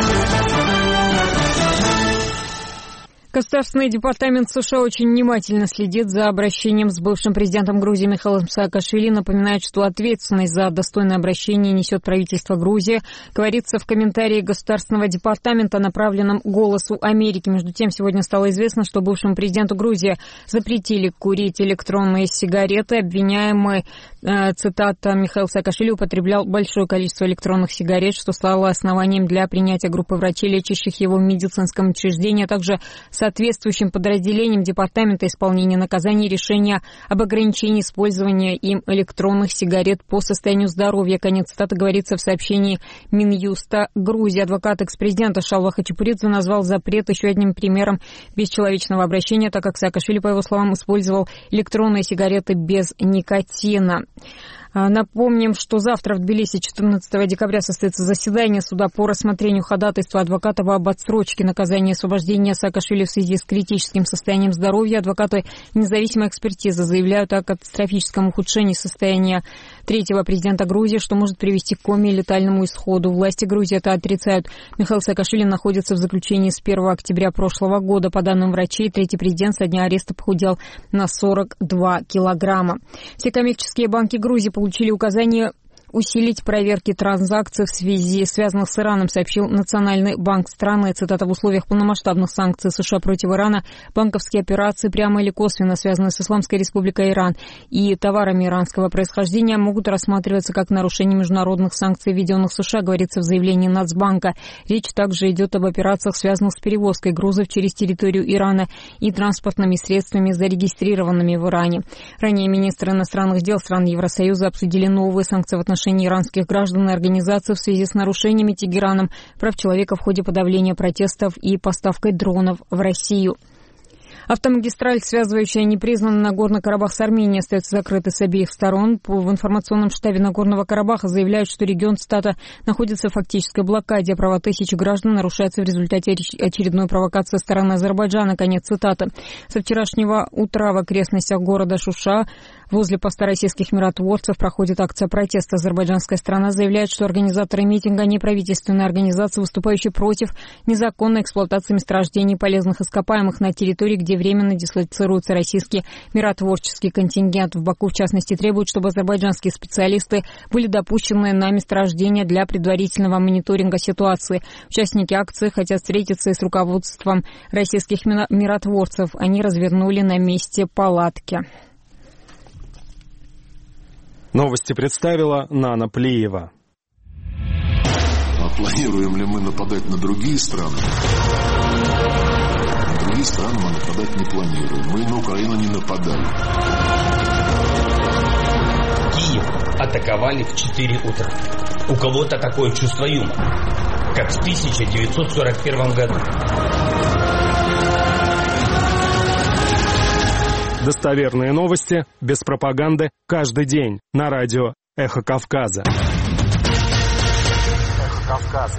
Государственный департамент США очень внимательно следит за обращением с бывшим президентом Грузии Михаилом Саакашвили. Напоминает, что ответственность за достойное обращение несет правительство Грузии. Говорится в комментарии Государственного департамента, направленном «Голосу Америки». Между тем, сегодня стало известно, что бывшему президенту Грузии запретили курить электронные сигареты. Обвиняемый, э, цитата, Михаил Саакашвили употреблял большое количество электронных сигарет, что стало основанием для принятия группы врачей, лечащих его в медицинском учреждении, а также соответствующим подразделением Департамента исполнения наказаний решения об ограничении использования им электронных сигарет по состоянию здоровья. Конец цитаты говорится в сообщении Минюста Грузии. Адвокат экс-президента Шалва Хачапуридзе назвал запрет еще одним примером бесчеловечного обращения, так как Саакашвили, по его словам, использовал электронные сигареты без никотина. Напомним, что завтра в Тбилиси четырнадцатого декабря состоится заседание суда по рассмотрению ходатайства адвоката об отсрочке наказания и освобождения Саакашвили в связи с критическим состоянием здоровья. Адвокаты независимой экспертизы заявляют о катастрофическом ухудшении состояния третьего президента Грузии, что может привести к коме и летальному исходу. Власти Грузии это отрицают. Михаил Саакашвили находится в заключении с первого октября прошлого года. По данным врачей, третий президент со дня ареста похудел на сорок два килограмма. Все коммерческие банки Грузии получили указание усилить проверки транзакций в связи связанных с Ираном, сообщил Национальный банк страны. Цитата: в условиях полномасштабных санкций США против Ирана банковские операции, прямо или косвенно связанные с Исламской Республикой Иран и товарами иранского происхождения, могут рассматриваться как нарушение международных санкций, введенных США, говорится в заявлении Нацбанка. Речь также идет об операциях, связанных с перевозкой грузов через территорию Ирана и транспортными средствами, зарегистрированными в Иране. Ранее министры иностранных дел стран Евросоюза обсудили новые санкции в отношении иранских граждан и организаций в связи с нарушениями Тегераном прав человека в ходе подавления протестов и поставкой дронов в Россию. Автомагистраль, связывающая непризнанный Нагорный Карабах с Арменией, остается закрытой с обеих сторон. В информационном штабе Нагорного Карабаха заявляют, что регион Стата находится в фактической блокаде, а права тысяч граждан нарушаются в результате очередной провокации стороны Азербайджана. Конец цитаты. Со вчерашнего утра в окрестностях города Шуша возле поста российских миротворцев проходит акция протеста. Азербайджанская сторона заявляет, что организаторы митинга – неправительственные организации, выступающие против незаконной эксплуатации месторождений полезных ископаемых на территории, где временно дислоцируется российский миротворческий контингент. В Баку, в частности, требуют, чтобы азербайджанские специалисты были допущены на месторождение для предварительного мониторинга ситуации. Участники акции хотят встретиться и с руководством российских миротворцев. Они развернули на месте палатки. Новости представила Нана Плеева. А планируем ли мы нападать на другие страны? На другие страны мы нападать не планируем. Мы на Украину не нападали. Киев атаковали в четыре утра. У кого-то такое чувство юмора, как в тысяча девятьсот сорок первом году. Достоверные новости, без пропаганды, каждый день на радио «Эхо Кавказа». «Эхо Кавказа».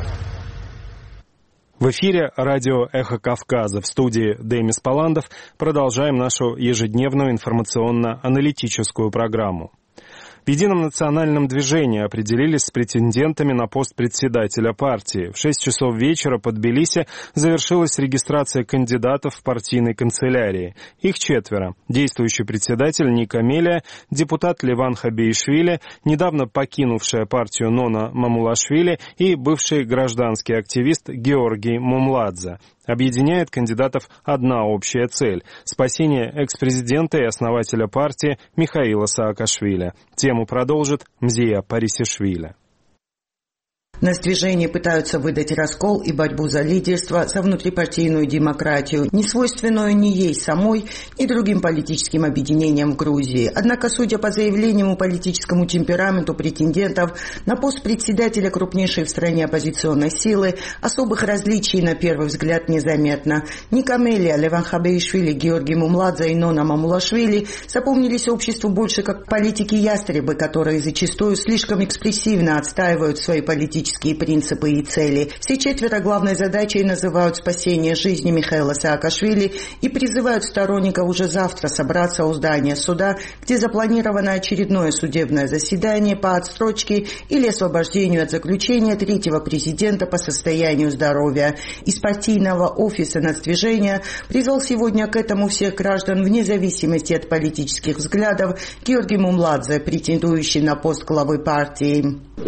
В эфире радио «Эхо Кавказа». В студии Демис Паландов. Продолжаем нашу ежедневную информационно-аналитическую программу. В Едином национальном движении определились с претендентами на пост председателя партии. В шесть часов вечера под Тбилиси завершилась регистрация кандидатов в партийной канцелярии. Их четверо. Действующий председатель Ника Мелия, депутат Леван Хабиишвили, недавно покинувшая партию Нона Мамулашвили и бывший гражданский активист Георгий Мумладзе. Объединяет кандидатов одна общая цель – спасение экс-президента и основателя партии Михаила Саакашвили. Тему продолжит Мзия Парисишвили. Нас в движении пытаются выдать раскол и борьбу за лидерство, за внутрипартийную демократию, не свойственную ни ей самой, ни другим политическим объединениям в Грузии. Однако, судя по заявлениям и политическому темпераменту претендентов на пост председателя крупнейшей в стране оппозиционной силы, особых различий на первый взгляд незаметно. Ника Мелия, Леван Хабиишвили, Георгий Мумладзе и Нона Мамулашвили запомнились обществу больше как политики-ястребы, которые зачастую слишком экспрессивно отстаивают свои политические политические принципы и цели. Все четверо главной задачей называют спасение жизни Михаила Саакашвили и призывают сторонников уже завтра собраться у здания суда, где запланировано очередное судебное заседание по отсрочке или освобождению от заключения третьего президента по состоянию здоровья. Из партийного офиса нацдвижения призвал сегодня к этому всех граждан вне зависимости от политических взглядов Георгий Мумладзе, претендующий на пост главы партии.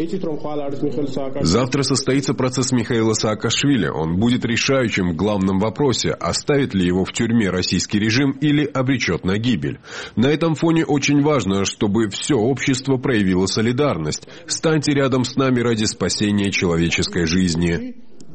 Завтра состоится процесс Михаила Саакашвили. Он будет решающим в главном вопросе, оставит ли его в тюрьме российский режим или обречет на гибель. На этом фоне очень важно, чтобы все общество проявило солидарность. Станьте рядом с нами ради спасения человеческой жизни.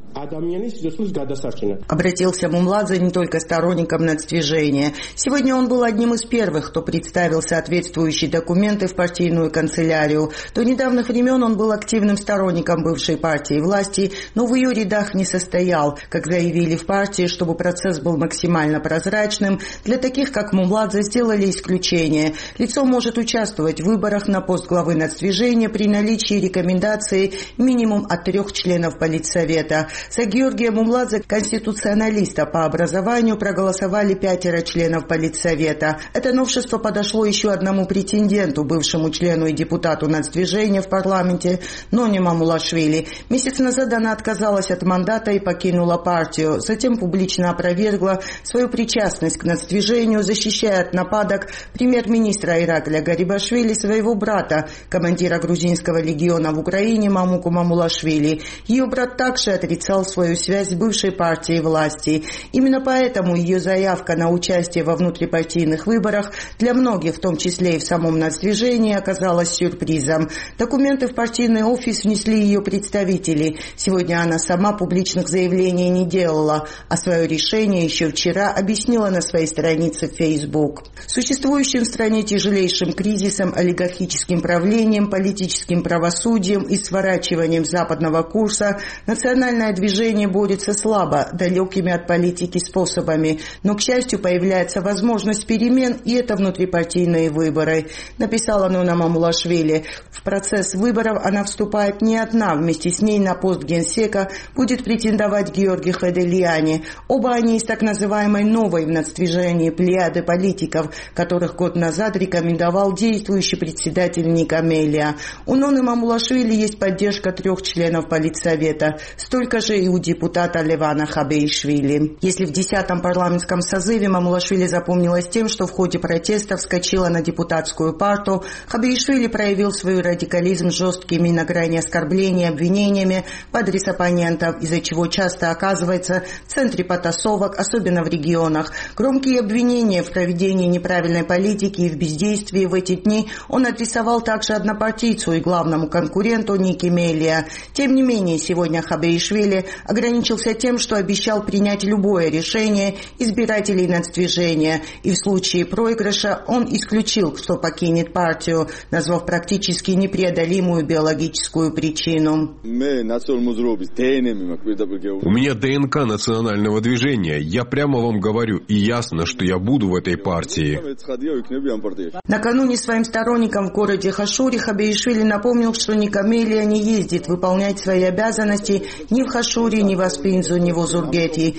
Обратился Мумладзе не только сторонникам нацдвижения. Сегодня он был одним из первых, кто представил соответствующие документы в партийную канцелярию. До недавних времен он был активным сторонником бывшей партии власти, но в ее рядах не состоял. Как заявили в партии, чтобы процесс был максимально прозрачным, для таких, как Мумладзе, сделали исключение. Лицо может участвовать в выборах на пост главы нацдвижения при наличии рекомендации минимум от трех членов политсовета. За Георгия Мумладзе, конституционалиста по образованию, проголосовали пятеро членов политсовета. Это новшество подошло еще одному претенденту, бывшему члену и депутату нацдвижения в парламенте Ноне Мамулашвили. Месяц назад она отказалась от мандата и покинула партию. Затем публично опровергла свою причастность к нацдвижению, защищая от нападок премьер-министра Иракля Гарибашвили, своего брата, командира грузинского легиона в Украине Мамуку Мамулашвили. Ее брат также отрицал свою связь с бывшей партией власти. Именно поэтому ее заявка на участие во внутрипартийных выборах для многих, в том числе и в самом нацдвижении, оказалась сюрпризом. Документы в партийный офис внесли ее представители. Сегодня она сама публичных заявлений не делала, а свое решение еще вчера объяснила на своей странице в Facebook. Существующим в стране тяжелейшим кризисом, олигархическим правлением, политическим правосудием и сворачиванием западного курса национальное движение Движение борется слабо, далекими от политики способами, но, к счастью, появляется возможность перемен, и это внутрипартийные выборы, написала Нона Мамулашвили. В процесс выборов она вступает не одна, вместе с ней на пост генсека будет претендовать Георгий Хаделиани. Оба они из так называемой новой в нацдвижении плеяды политиков, которых год назад рекомендовал действующий председатель Ник Амелия. У Ноны Мамулашвили есть поддержка трех членов политсовета, столько же и у депутата Левана Хабеишвили. Если в десятом парламентском созыве Мамулашвили запомнилась тем, что в ходе протеста вскочила на депутатскую парту, Хабеишвили проявил свой радикализм жесткими на грани оскорблений, обвинениями в адрес оппонентов, из-за чего часто оказывается в центре потасовок, особенно в регионах. Громкие обвинения в проведении неправильной политики и в бездействии в эти дни он адресовал также однопартийцу и главному конкуренту Ники Мелия. Тем не менее, сегодня Хабеишвили ограничился тем, что обещал принять любое решение избирателей нацдвижения, и в случае проигрыша он исключил, что покинет партию, назвав практически непреодолимую биологическую причину. У меня ДНК национального движения. Я прямо вам говорю, и ясно, что я буду в этой партии. Накануне своим сторонникам в городе Хашури Хабеишвили напомнил, что Ник Амелия не ездит выполнять свои обязанности ни в Хашури, ни в Аспинзу, ни в Узургети.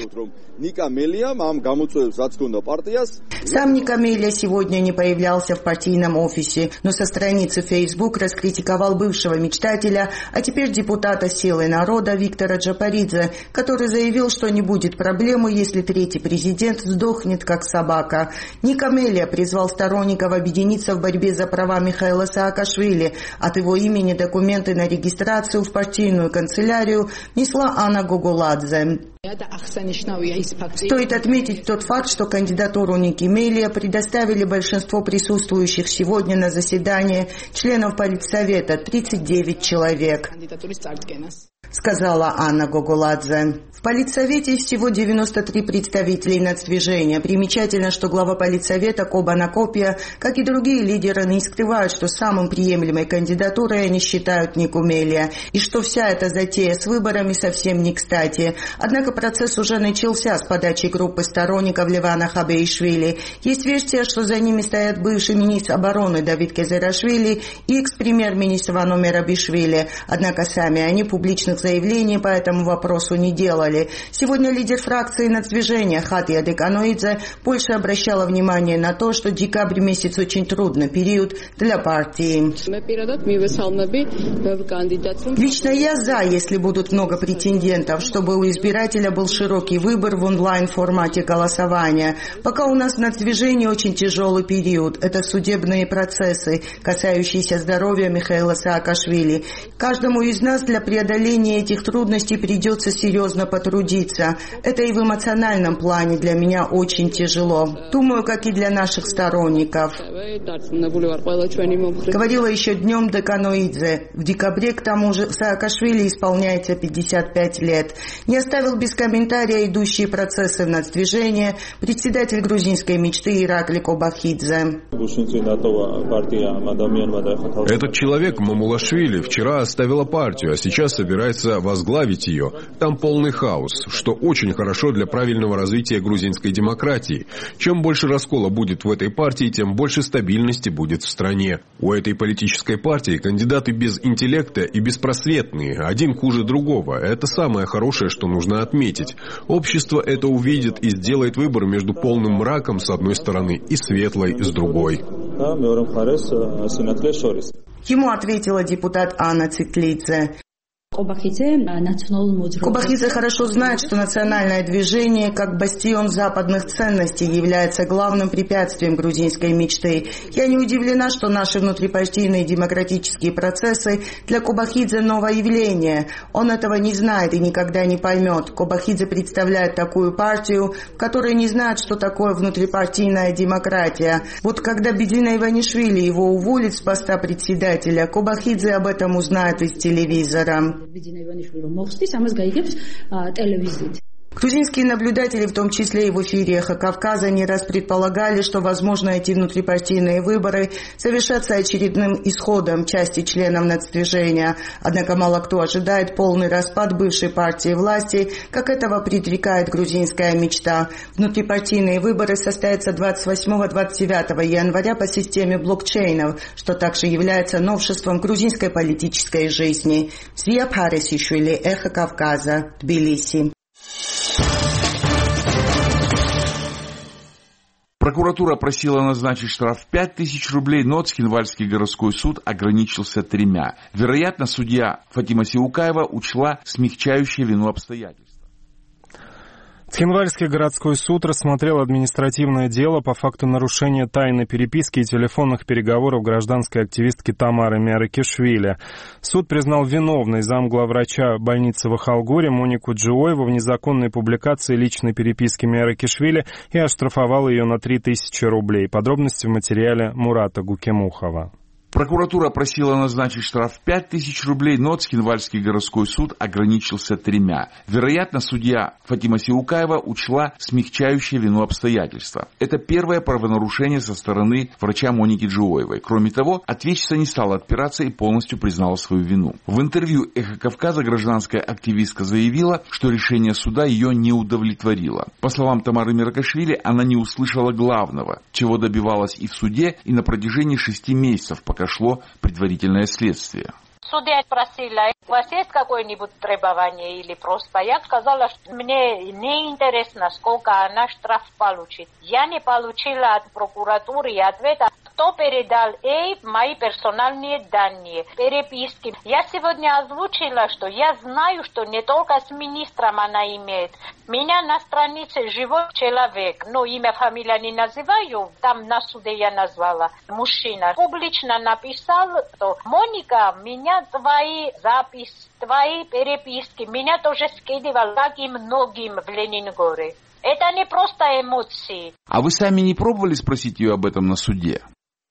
Сам Ник Амелия сегодня не появлялся в партийном офисе, но со страницы Facebook раскритиковал бывшего мечтателя, а теперь депутата «Силы народа» Виктора Джапаридзе, который заявил, что не будет проблемы, если третий президент сдохнет как собака. Ник Амелия призвал сторонников объединиться в борьбе за права Михаила Саакашвили. От его имени документы на регистрацию в партийную канцелярию внесла Анна Гоголадзе. Стоит отметить тот факт, что кандидатуру Ники Мелия предоставили большинство присутствующих сегодня на заседании членов политсовета – тридцать девять человек. сказала Анна Гогуладзе. В Политсовете всего девяносто три представителей нацдвижения. Примечательно, что глава Политсовета Коба Накопья, как и другие лидеры, не скрывают, что самым приемлемой кандидатурой они считают Никумелия, и что вся эта затея с выборами совсем не кстати. Однако процесс уже начался с подачи группы сторонников Левана Хабеишвили. Есть версия, что за ними стоят бывший министр обороны Давид Кезерашвили и экс-премьер-министр Вано Мерабишвили. Однако сами они публичных заявлений по этому вопросу не делали. Сегодня лидер фракции нацдвижения Хатия Деканоидзе больше обращала внимание на то, что декабрь месяц очень трудный период для партии. Лично я за, если будут много претендентов, чтобы у избирателя был широкий выбор в онлайн-формате голосования. Пока у нас в нацдвижении очень тяжелый период. Это судебные процессы, касающиеся здоровья Михаила Саакашвили. Каждому из нас для преодоления этих трудностей придется серьезно потрудиться. Это и в эмоциональном плане для меня очень тяжело. Думаю, как и для наших сторонников. Говорила еще днем Деканоидзе. В декабре, к тому же, Саакашвили исполняется пятьдесят пять лет. Не оставил без комментария идущие процессы нацдвижения председатель грузинской мечты Иракли Кобахидзе. Этот человек, Мамулашвили, вчера оставила партию, а сейчас собирается возглавить ее. Там полный хаос, что очень хорошо для правильного развития грузинской демократии. Чем больше раскола будет в этой партии, тем больше стабильности будет в стране. У этой политической партии кандидаты без интеллекта и беспросветные, один хуже другого. Это самое хорошее, что нужно отметить. Общество это увидит и сделает выбор между полным мраком с одной стороны и светлой с другой. Ему ответила депутат Анна Цитлидзе. Кобахидзе хорошо знает, что национальное движение, как бастион западных ценностей, является главным препятствием грузинской мечты. Я не удивлена, что наши внутрипартийные демократические процессы для Кобахидзе новое явление. Он этого не знает и никогда не поймет. Кобахидзе представляет такую партию, в которой не знают, что такое внутрипартийная демократия. Вот когда Бедина Иванишвили его уволит с поста председателя, Кобахидзе об этом узнает из телевизора. Грузинские наблюдатели, в том числе и в эфире «Эхо Кавказа», не раз предполагали, что, возможно, эти внутрипартийные выборы завершатся очередным исходом части членов нацдвижения. Однако мало кто ожидает полный распад бывшей партии власти, как этого предрекает грузинская мечта. Внутрипартийные выборы состоятся двадцать восьмого — двадцать девятого января по системе блокчейнов, что также является новшеством грузинской политической жизни. Зия Парисишвили, «Эхо Кавказа», Тбилиси. Прокуратура просила назначить штраф пять тысяч рублей, но Цхинвальский городской суд ограничился тремя. Вероятно, судья Фатима Сиукаева учла смягчающее вину обстоятельства. Цхинвальский городской суд рассмотрел административное дело по факту нарушения тайны переписки и телефонных переговоров гражданской активистки Тамары Мяракишвили. Суд признал виновной замглавврача больницы в Ахалгоре Монику Джиоеву в незаконной публикации личной переписки Мяракишвили и оштрафовал ее на три тысячи рублей. Подробности в материале Мурата Гукемухова. Прокуратура просила назначить штраф пять тысяч рублей, но Цхинвальский городской суд ограничился тремя. Вероятно, судья Фатима Сиукаева учла смягчающее вину обстоятельства. Это первое правонарушение со стороны врача Моники Джиоевой. Кроме того, ответчица не стала отпираться и полностью признала свою вину. В интервью «Эхо Кавказа» гражданская активистка заявила, что решение суда ее не удовлетворило. По словам Тамары Мяракишвили, она не услышала главного, чего добивалась и в суде, и на протяжении шести месяцев, пока шло предварительное следствие. Судья спросила, у вас есть какое-нибудь требование или просьба? Я сказала, что мне не интересно, сколько она штраф получит. Я не получила от прокуратуры ответа, кто передал ей мои персональные данные, переписки. Я сегодня озвучила, что я знаю, что не только с министром она имеет. Меня на странице живой человек, но имя, фамилия не называю, там на суде я назвала. Мужчина публично написал, что Моника, меня твои записи, твои переписки, меня тоже скидывал, как и многим в Ленингоре. Это не просто эмоции. А вы сами не пробовали спросить ее об этом на суде?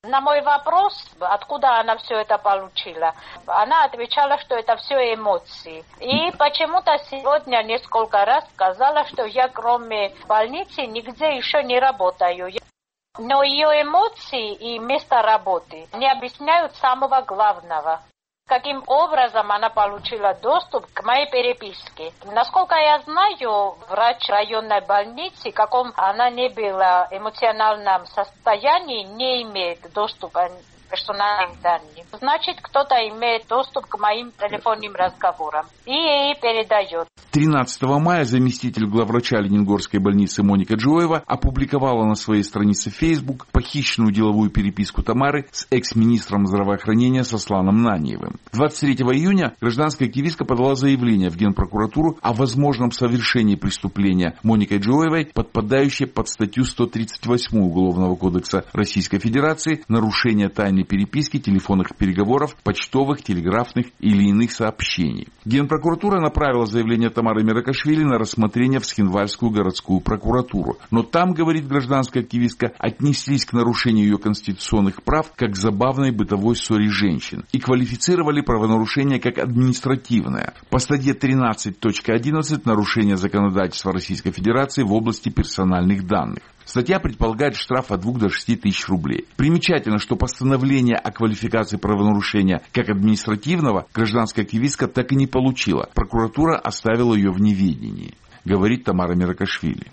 На мой вопрос, откуда она все это получила, она отвечала, что это все эмоции. И почему-то сегодня несколько раз сказала, что я кроме больницы нигде еще не работаю. Но ее эмоции и место работы не объясняют самого главного. Каким образом она получила доступ к моей переписке? Насколько я знаю, врач районной больницы, в каком она не была эмоциональном состоянии, не имеет доступа к персональным данным. Значит, кто-то имеет доступ к моим телефонным разговорам и ей передает. тринадцатого мая заместитель главврача Ленингорской больницы Моника Джоева опубликовала на своей странице Facebook похищенную деловую переписку Тамары с экс-министром здравоохранения Сосланом Наниевым. двадцать третьего июня гражданская активистка подала заявление в Генпрокуратуру о возможном совершении преступления Моникой Джоевой, подпадающей под статью сто тридцать восемь Уголовного кодекса Российской Федерации «Нарушение тайны переписки, телефонных переговоров, почтовых, телеграфных или иных сообщений». Генпрокуратура направила заявление Тамары Миракашвили на рассмотрение в Схинвальскую городскую прокуратуру. Но там, говорит гражданская активистка, отнеслись к нарушению ее конституционных прав как к забавной бытовой ссоре женщин и квалифицировали правонарушение как административное. По статье тринадцать точка одиннадцать «Нарушение законодательства Российской Федерации в области персональных данных». Статья предполагает штраф от двух до шести тысяч рублей. Примечательно, что постановление о квалификации правонарушения как административного гражданская активистка так и не получила. Прокуратура оставила ее в неведении, говорит Тамара Миракашвили.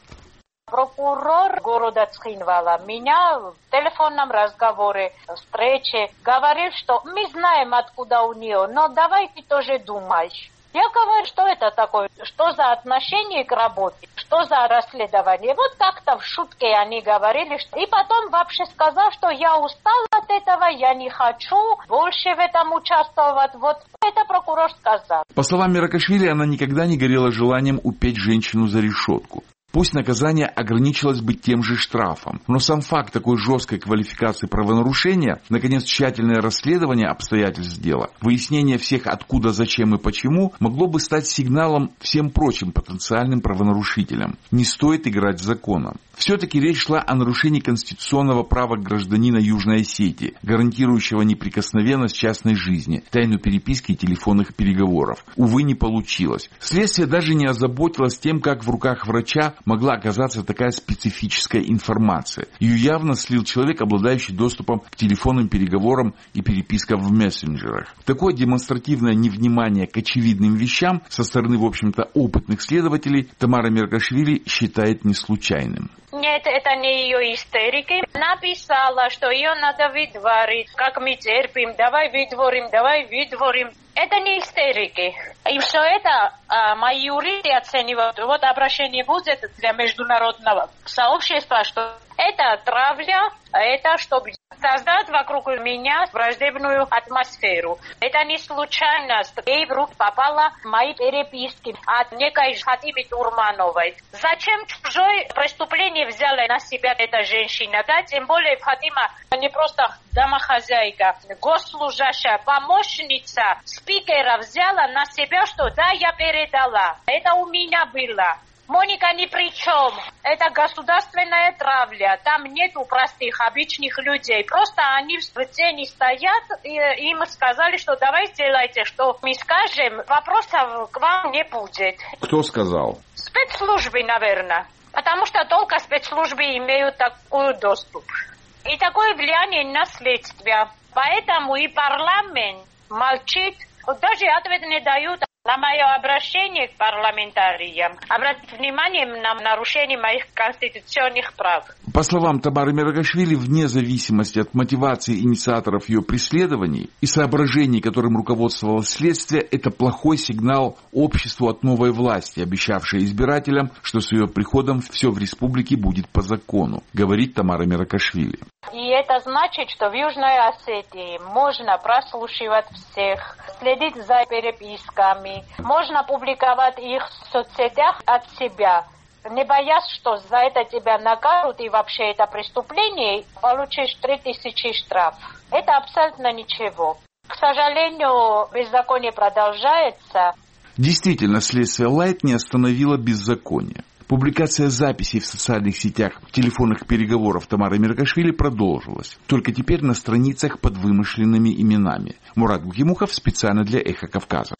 Прокурор города Цхинвала меня в телефонном разговоре, встрече говорил, что мы знаем, откуда у нее, но давай ты тоже думаешь. Я говорю, что это такое, что за отношение к работе, что за расследование. Вот как-то в шутке они говорили. И потом вообще сказал, что я устала от этого, я не хочу больше в этом участвовать. Вот это прокурор сказал. По словам Миракашвили, она никогда не горела желанием упечь женщину за решетку. Пусть наказание ограничилось бы тем же штрафом, но сам факт такой жесткой квалификации правонарушения, наконец, тщательное расследование обстоятельств дела, выяснение всех откуда, зачем и почему, могло бы стать сигналом всем прочим потенциальным правонарушителям. Не стоит играть с законом. Все-таки речь шла о нарушении конституционного права гражданина Южной Осетии, гарантирующего неприкосновенность частной жизни, тайну переписки и телефонных переговоров. Увы, не получилось. Следствие даже не озаботилось тем, как в руках врача могла оказаться такая специфическая информация. Ее явно слил человек, обладающий доступом к телефонным переговорам и перепискам в мессенджерах. Такое демонстративное невнимание к очевидным вещам со стороны, в общем-то, опытных следователей Тамара Миракашвили считает не случайным. Нет, это не ее истерики. Написала, что ее надо выдворить. Как мы терпим, давай выдворим, давай выдворим. Это не истерики. И все это а, мои юристы оценивают. Вот обращение будет для международного сообщества, что это травля, это чтобы создать вокруг меня враждебную атмосферу. Это не случайность. Ей в руки попала мои переписки от некой Фатимы Турмановой. Зачем чужое преступление взяла на себя эта женщина? Да, тем более Фатима не просто домохозяйка, госслужащая, помощница спикера взяла на себя, что да, я передала. Это у меня было. Моника ни при чем. Это государственная травля. Там нету простых, обычных людей. Просто они в сцене стоят, и им сказали, что давай сделайте, что мы скажем, вопросов к вам не будет. Кто сказал? Спецслужбы, наверное. Потому что только спецслужбы имеют такой доступ. И такое влияние на следствие. Поэтому и парламент молчит. Даже ответ не дают. На мое обращение к парламентариям обратить внимание на нарушение моих конституционных прав. По словам Тамары Миракашвили, вне зависимости от мотивации инициаторов ее преследований и соображений, которым руководствовалось следствие, это плохой сигнал обществу от новой власти, обещавшей избирателям, что с ее приходом все в республике будет по закону, говорит Тамара Миракашвили. И это значит, что в Южной Осетии можно прослушивать всех, следить за переписками, можно публиковать их в соцсетях от себя, не боясь, что за это тебя накажут и вообще это преступление, получишь три тысячи штраф. Это абсолютно ничего. К сожалению, беззаконие продолжается. Действительно, следствие Лайт не остановило беззаконие. Публикация записей в социальных сетях телефонных переговоров Тамары Миргашвили продолжилась, только теперь на страницах под вымышленными именами. Мурат Гукимухов специально для «Эхо Кавказа».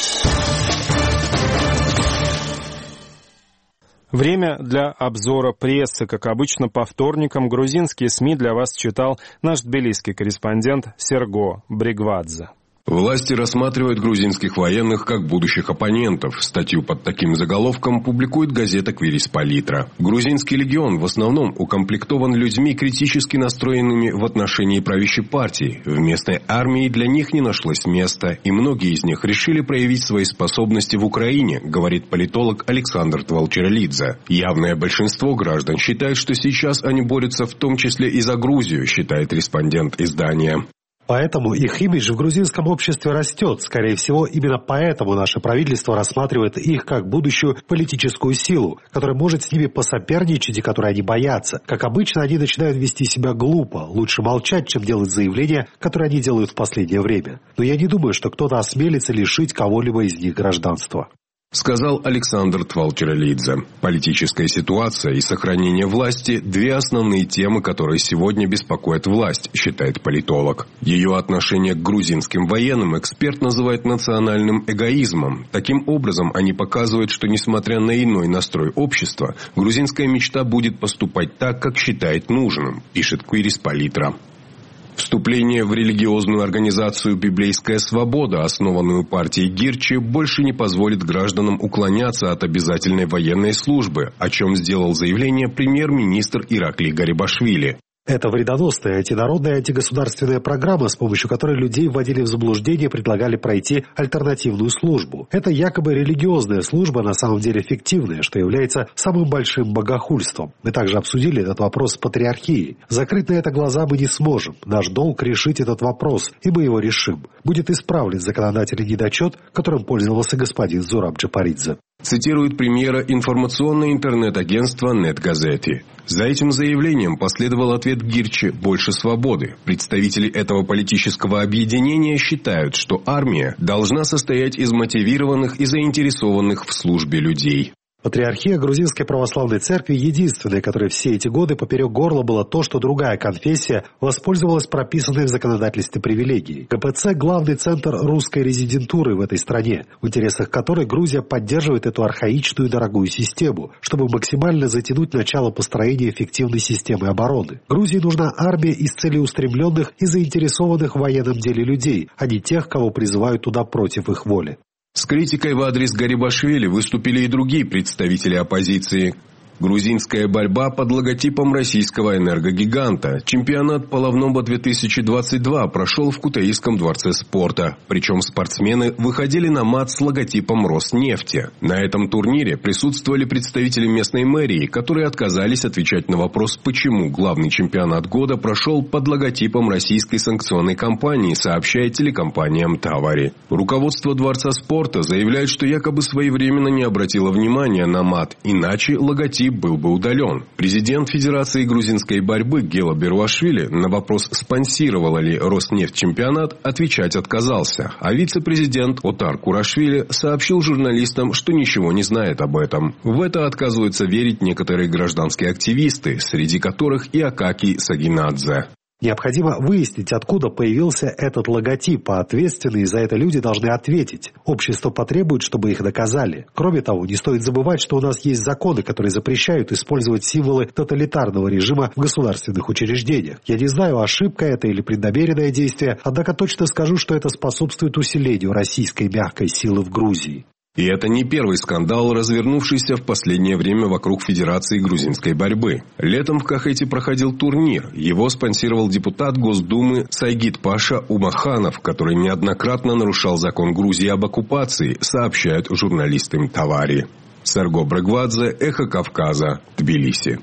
Время для обзора прессы. Как обычно, по вторникам грузинские СМИ для вас читал наш тбилисский корреспондент Серго Бригвадзе. Власти рассматривают грузинских военных как будущих оппонентов. Статью под таким заголовком публикует газета «Квирис Политра». Грузинский легион в основном укомплектован людьми, критически настроенными в отношении правящей партии. В местной армии для них не нашлось места, и многие из них решили проявить свои способности в Украине, говорит политолог Александр Твалчералидзе. Явное большинство граждан считает, что сейчас они борются в том числе и за Грузию, считает респондент издания. Поэтому их имидж в грузинском обществе растет. Скорее всего, именно поэтому наше правительство рассматривает их как будущую политическую силу, которая может с ними посоперничать и которой они боятся. Как обычно, они начинают вести себя глупо. Лучше молчать, чем делать заявления, которые они делают в последнее время. Но я не думаю, что кто-то осмелится лишить кого-либо из них гражданства. Сказал Александр Твалчералидзе. Политическая ситуация и сохранение власти – две основные темы, которые сегодня беспокоят власть, считает политолог. Ее отношение к грузинским военным эксперт называет национальным эгоизмом. Таким образом, они показывают, что, несмотря на иной настрой общества, грузинская мечта будет поступать так, как считает нужным, пишет Квирис Политра. Вступление в религиозную организацию «Библейская свобода», основанную партией Гирчи, больше не позволит гражданам уклоняться от обязательной военной службы, о чем сделал заявление премьер-министр Ираклий Гарибашвили. Это вредоносная антинародная антигосударственная программа, с помощью которой людей вводили в заблуждение и предлагали пройти альтернативную службу. Это якобы религиозная служба, на самом деле фиктивная, что является самым большим богохульством. Мы также обсудили этот вопрос с патриархией. Закрыть на это глаза мы не сможем. Наш долг решить этот вопрос, и мы его решим. Будет исправлен законодательный недочет, которым пользовался господин Зураб Джапаридзе. Цитирует премьера информационное интернет-агентство «Нетгазети». За этим заявлением последовал ответ Гирчи «Больше свободы». Представители этого политического объединения считают, что армия должна состоять из мотивированных и заинтересованных в службе людей. Патриархия Грузинской Православной Церкви единственная, которая все эти годы поперек горла была то, что другая конфессия воспользовалась прописанной в законодательстве привилегией. КПЦ – главный центр русской резидентуры в этой стране, в интересах которой Грузия поддерживает эту архаичную и дорогую систему, чтобы максимально затянуть начало построения эффективной системы обороны. Грузии нужна армия из целеустремленных и заинтересованных в военном деле людей, а не тех, кого призывают туда против их воли. С критикой в адрес Гарибашвили выступили и другие представители оппозиции. Грузинская борьба под логотипом российского энергогиганта. Чемпионат по Лавномба две тысячи двадцать два прошел в Кутаисском дворце спорта. Причем спортсмены выходили на мат с логотипом Роснефти. На этом турнире присутствовали представители местной мэрии, которые отказались отвечать на вопрос, почему главный чемпионат года прошел под логотипом российской санкционной компании, сообщает телекомпания «Тавари». Руководство дворца спорта заявляет, что якобы своевременно не обратило внимания на мат, иначе логотип был бы удален. Президент Федерации грузинской борьбы Гела Беруашвили на вопрос, спонсировала ли Роснефть чемпионат, отвечать отказался. А вице-президент Отар Курашвили сообщил журналистам, что ничего не знает об этом. В это отказываются верить некоторые гражданские активисты, среди которых и Акакий Сагинадзе. Необходимо выяснить, откуда появился этот логотип, а ответственные за это люди должны ответить. Общество потребует, чтобы их наказали. Кроме того, не стоит забывать, что у нас есть законы, которые запрещают использовать символы тоталитарного режима в государственных учреждениях. Я не знаю, ошибка это или преднамеренное действие, однако точно скажу, что это способствует усилению российской мягкой силы в Грузии. И это не первый скандал, развернувшийся в последнее время вокруг Федерации грузинской борьбы. Летом в Кахете проходил турнир. Его спонсировал депутат Госдумы Сайгид Паша Умаханов, который неоднократно нарушал закон Грузии об оккупации, сообщают журналисты «Тавари». Серго Бригвадзе, «Эхо Кавказа», Тбилиси.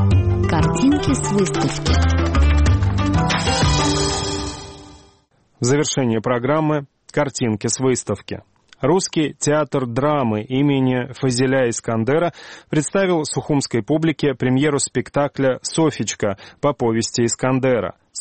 Картинки с выставки. В завершение программы «Картинки с выставки». Русский театр драмы имени Фазиля Искандера представил сухумской публике премьеру спектакля «Софичка» по повести Искандера.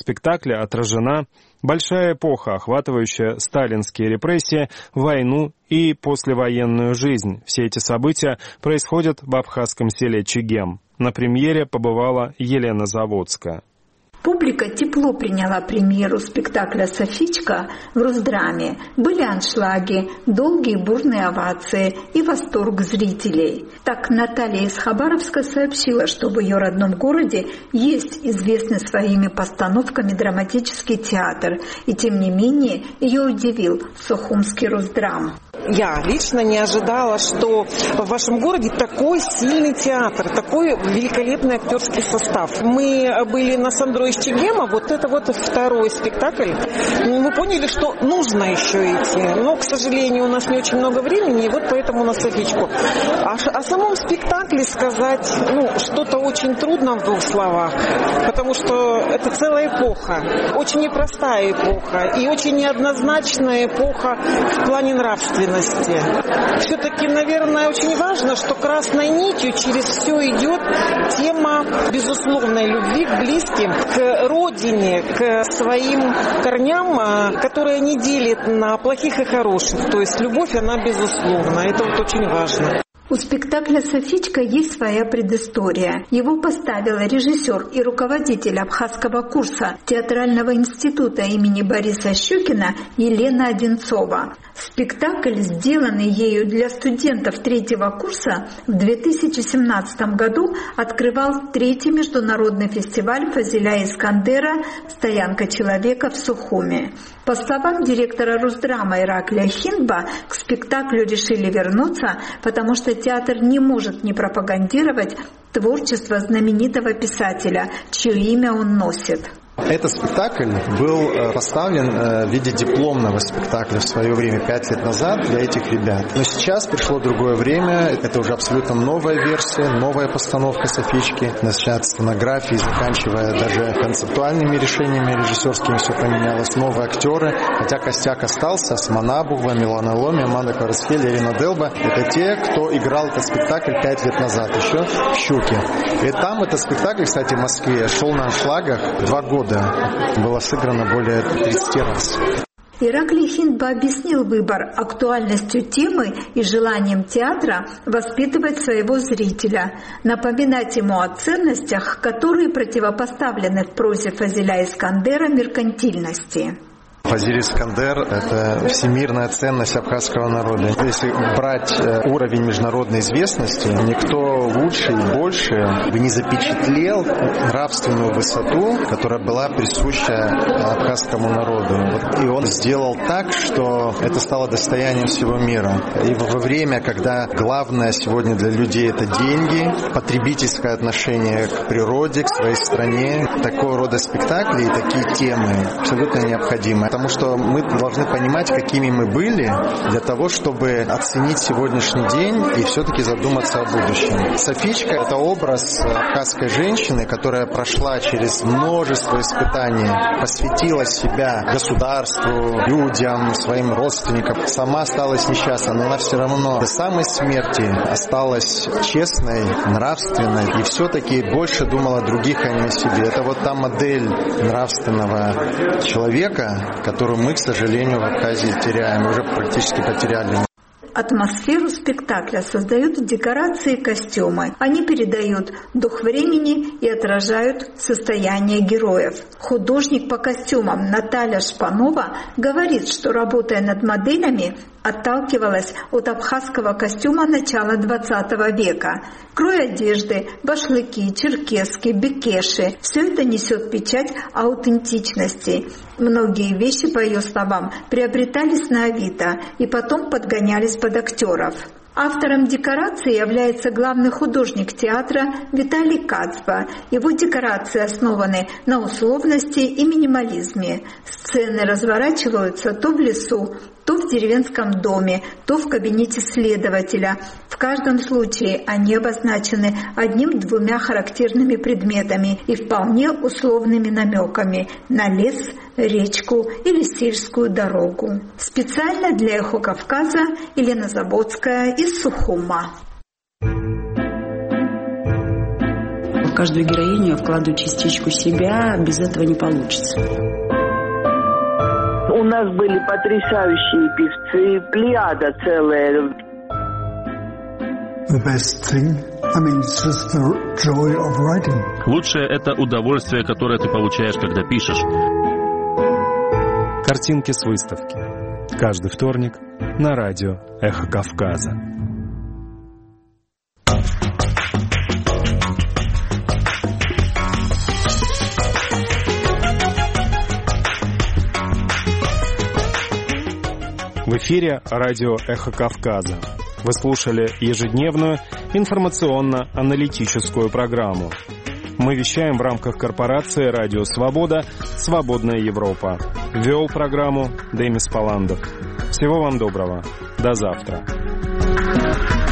спектакля отражена большая эпоха, охватывающая сталинские репрессии, войну и послевоенную жизнь. Все эти события происходят в абхазском селе Чегем. На премьере побывала Елена Заводская. Публика тепло приняла премьеру спектакля «Софичка» в Русдраме. Были аншлаги, долгие бурные овации и восторг зрителей. Так Наталья из Хабаровска сообщила, что в ее родном городе есть известный своими постановками драматический театр. И тем не менее ее удивил Сухумский Русдрам. Я лично не ожидала, что в вашем городе такой сильный театр, такой великолепный актерский состав. Мы были на Сандро из Чегема, вот это вот второй спектакль. Мы поняли, что нужно еще идти, но, к сожалению, у нас не очень много времени, и вот поэтому на Софичку. А о самом спектакле сказать, ну, что-то очень трудно в двух словах, потому что это целая эпоха, очень непростая эпоха и очень неоднозначная эпоха в плане нравственности. Все-таки, наверное, очень важно, что красной нитью через все идет тема безусловной любви к близким, к родине, к своим корням, которые не делят на плохих и хороших. То есть любовь, она безусловна. Это вот очень важно. У спектакля «Софичка» есть своя предыстория. Его поставила режиссер и руководитель абхазского курса театрального института имени Бориса Щукина Елена Одинцова. Спектакль, сделанный ею для студентов третьего курса, в две тысячи семнадцатом году открывал третий международный фестиваль Фазиля Искандера «Стоянка человека» в Сухуме. По словам директора Русдрама Ираклия Хиндба, к спектаклю решили вернуться, потому что театр не может не пропагандировать творчество знаменитого писателя, чье имя он носит. Этот спектакль был поставлен в виде дипломного спектакля в свое время, пять лет назад, для этих ребят. Но сейчас пришло другое время, это уже абсолютно новая версия, новая постановка «Софички», начиная от сценографии, заканчивая даже концептуальными решениями режиссерскими, все поменялось, новые актеры, хотя костяк остался, Осман Абугва, Милана Ломи, Аманда Карасфель, Ирина Делба. Это те, кто играл этот спектакль пять лет назад, еще в «Щуке». И там этот спектакль, кстати, в Москве шел на аншлагах два года. Было сыграно более тридцати раз. Ираклий Хиндба объяснил выбор актуальностью темы и желанием театра воспитывать своего зрителя, напоминать ему о ценностях, которые противопоставлены в прозе Фазиля Искандера меркантильности. Фазиль Искандер – это всемирная ценность абхазского народа. Если брать уровень международной известности, никто лучше и больше бы не запечатлел нравственную высоту, которая была присуща абхазскому народу. И он сделал так, что это стало достоянием всего мира. И во время, когда главное сегодня для людей – это деньги, потребительское отношение к природе, к своей стране, такого рода спектакли и такие темы абсолютно необходимы. Потому что мы должны понимать, какими мы были, для того, чтобы оценить сегодняшний день и все-таки задуматься о будущем. Софичка – это образ абхазской женщины, которая прошла через множество испытаний, посвятила себя государству, людям, своим родственникам. Сама осталась несчастной, но она все равно до самой смерти осталась честной, нравственной и все-таки больше думала о других, а не о себе. Это вот та модель нравственного человека, которую мы, к сожалению, в Абхазии теряем, уже практически потеряли. Атмосферу спектакля создают декорации и костюмы. Они передают дух времени и отражают состояние героев. Художник по костюмам Наталья Шпанова говорит, что, работая над моделями, отталкивалась от абхазского костюма начала двадцатого века. Крой одежды, башлыки, черкески, бекеши – все это несет печать аутентичности. Многие вещи, по ее словам, приобретались на Авито и потом подгонялись под актеров. Автором декорации является главный художник театра Виталий Кацба. Его декорации основаны на условности и минимализме. Сцены разворачиваются то в лесу, то в деревенском доме, то в кабинете следователя. В каждом случае они обозначены одним-двумя характерными предметами и вполне условными намеками на лес, речку или сельскую дорогу. Специально для «Эхо Кавказа» Елена Заводская из Сухума. в каждую героиню я вкладываю частичку себя, без этого не получится. У нас были потрясающие певцы, плеяда целая. The best thing, I mean, it's just the joy of writing. Лучшее — это удовольствие, которое ты получаешь, когда пишешь. Картинки с выставки. Каждый вторник на радио «Эхо Кавказа». В эфире радио «Эхо Кавказа». Вы слушали ежедневную информационно-аналитическую программу. Мы вещаем в рамках корпорации «Радио Свобода. Свободная Европа». Вел программу Демис Паландов. Всего вам доброго. До завтра.